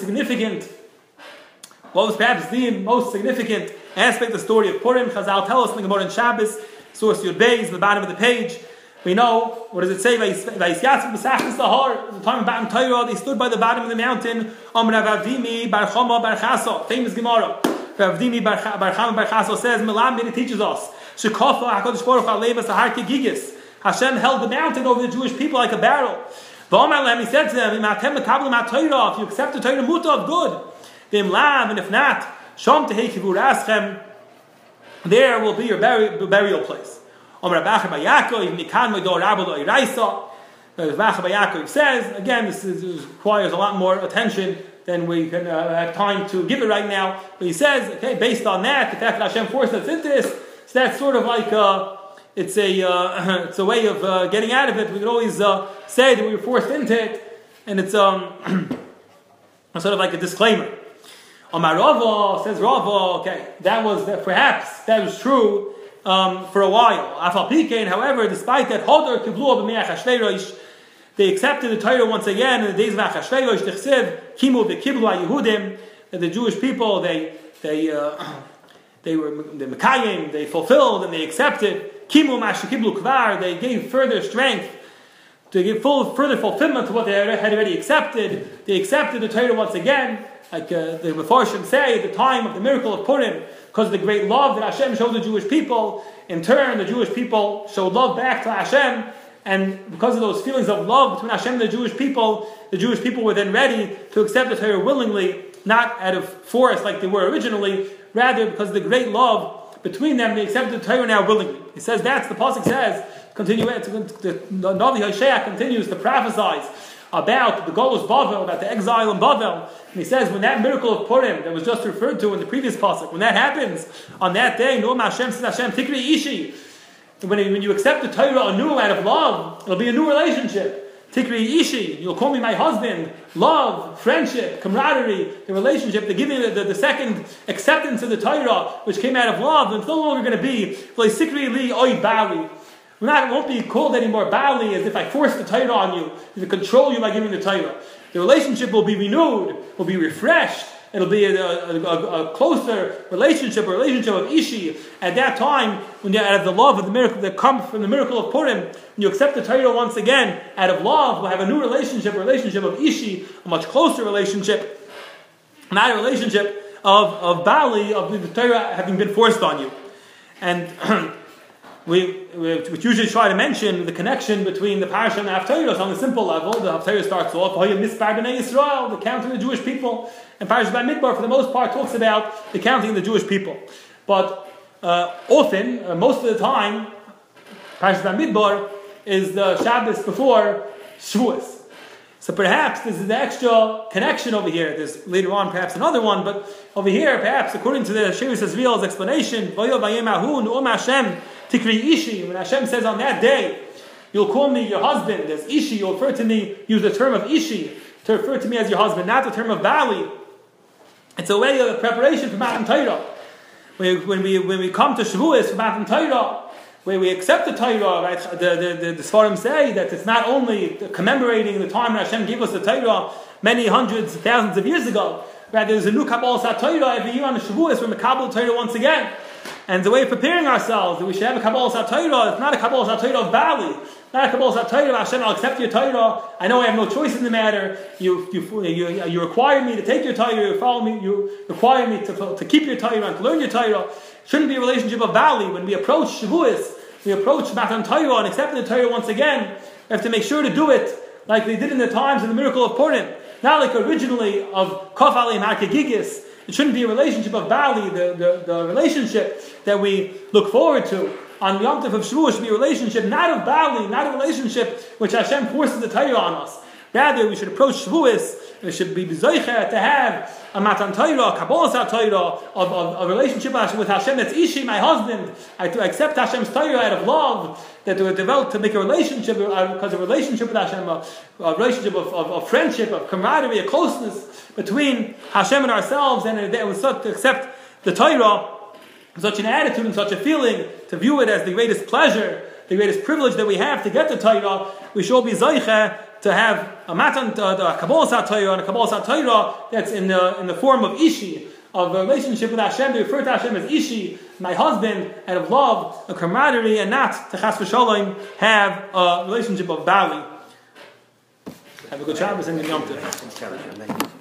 Speaker 1: perhaps the most significant aspect of the story of Purim? Chazal tell us in the Gemara in Shabbos, source Yud Beis, the bottom of the page. We know, what does it say? Vayisyatzim b'sachas lahar. The time of Matan Torah, they stood by the bottom of the mountain. Amr Rav Avdimi bar Chama bar Chaso. Famous Gemara. Rav Avdimi bar Chama bar Chaso says, Melamid, it teaches us. Shekafa HaKadosh Baruch Hu aleva sahar kegigis. Hashem held the mountain over the Jewish people like a barrel. He said to them, if you accept the Torah mutav, good. And if not, there will be your burial place. Rav Yaakov says, again, this requires a lot more attention than we can have time to give it right now. But he says, okay, based on that, the fact that Hashem forced us into this, so that's sort of like it's a way of getting out of it. We could always say that we were forced into it, and it's sort of like a disclaimer. Amar Rava, says Rava, okay, perhaps that was true for a while. Afal Pikein, however, despite that, Hodor Kiblu b'Me'ach Hashveirosh, they accepted the Torah once again in the days of Achashverosh. Tichsev Kimu v'Kiblu HaYehudim, that the Jewish people they were the Mekayim, they fulfilled and they accepted. Kimu Mashu Kiblu Kvar, they gave further strength to give further fulfillment to what they had already accepted. They accepted the Torah once again. Like the Mepharshim say, at the time of the miracle of Purim, because of the great love that Hashem showed the Jewish people, in turn the Jewish people showed love back to Hashem, and because of those feelings of love between Hashem and the Jewish people were then ready to accept the Torah willingly, not out of force like they were originally, rather because of the great love between them, they accepted the Torah now willingly. He says that's the pasuk says. The Navi Hosea continues to prophesize about the Golus Bavel, about the exile in Bavel. And he says, when that miracle of Purim that was just referred to in the previous pasuk, when that happens, on that day, Noam Hashem says Hashem, Tikri Ishi. When you accept the Torah anew out of love, it'll be a new relationship. Tikri Ishi, you'll call me my husband. Love, friendship, camaraderie, the relationship, the giving, the second acceptance of the Torah, which came out of love, and it's no longer going to be, Sikri Li Oy Bali. It won't be called anymore Bali, as if I force the Torah on you, to control you by giving the Torah. The relationship will be renewed, will be refreshed. It'll be a closer relationship, a relationship of Ishi. At that time, when you're out of the love of the miracle that comes from the miracle of Purim, when you accept the Torah once again, out of love, we'll have a new relationship, a relationship of Ishi, a much closer relationship, not a relationship of Bali, of the Torah having been forced on you. And we usually try to mention the connection between the parasha and the Haftarah on a simple level. The Haftarah starts off, Mispar B'nai Yisrael, the counting of the Jewish people. And Parashat Bamidbar, for the most part, talks about the counting of the Jewish people. But often, most of the time, Parashat Bamidbar is the Shabbos before Shavuos. So perhaps this is the extra connection over here. There's later on perhaps another one, but over here, perhaps according to the Shevis Israel's explanation, Tikri Ishi, when Hashem says on that day, you'll call me your husband, as Ishi, you'll refer to me, use the term of Ishi, to refer to me as your husband, not the term of Bali. It's a way of preparation for Matan Torah. When we come to Shavuos for Matan Torah, where we accept the Torah, right? The Sfarim say that it's not only commemorating the time when Hashem gave us the Torah many hundreds, thousands of years ago, rather there's a new Kabbalah Torah every year on the Shavuos, we're Kabbalah Torah once again. And the way of preparing ourselves, that we should have a Kabbalah Torah, it's not a Kabbalah Torah of Bali, not a Kabbalah Torah. Hashem, I'll accept your Torah. I know I have no choice in the matter. You require me to take your Torah. You follow me. You require me to keep your Torah and to learn your Torah. Shouldn't be a relationship of Bali. When we approach Shavuos, we approach Matan Torah and accepting the Torah once again. We have to make sure to do it like they did in the times of the miracle of Purim. Not like originally of Kaf Alim HaKegigis. It shouldn't be a relationship of Bali, the relationship that we look forward to. On the Yom Tov of Shavuos should be a relationship not of Bali, not a relationship which Hashem forces the Torah on us. Rather, we should approach Shavuos. We should be zocher to have a Matan Torah, a Kabbalah Torah, of a relationship with Hashem that's Ishi, my husband. I to accept Hashem's Torah out of love, that to develop, to make a relationship, because a relationship with Hashem, a relationship of friendship, of camaraderie, a closeness between Hashem and ourselves, and to accept the Torah, such an attitude and such a feeling, to view it as the greatest pleasure, the greatest privilege that we have to get the Torah. We should be zocher to have a Matan, a Kabbalah Torah, and a Kabbalah Torah that's in the form of Ishi, of a relationship with Hashem. They refer to Hashem as Ishi, my husband, out of love, a camaraderie, and not to Chas v'Shalom have a relationship of Bali. Have a good Shabbos and Yom Tov.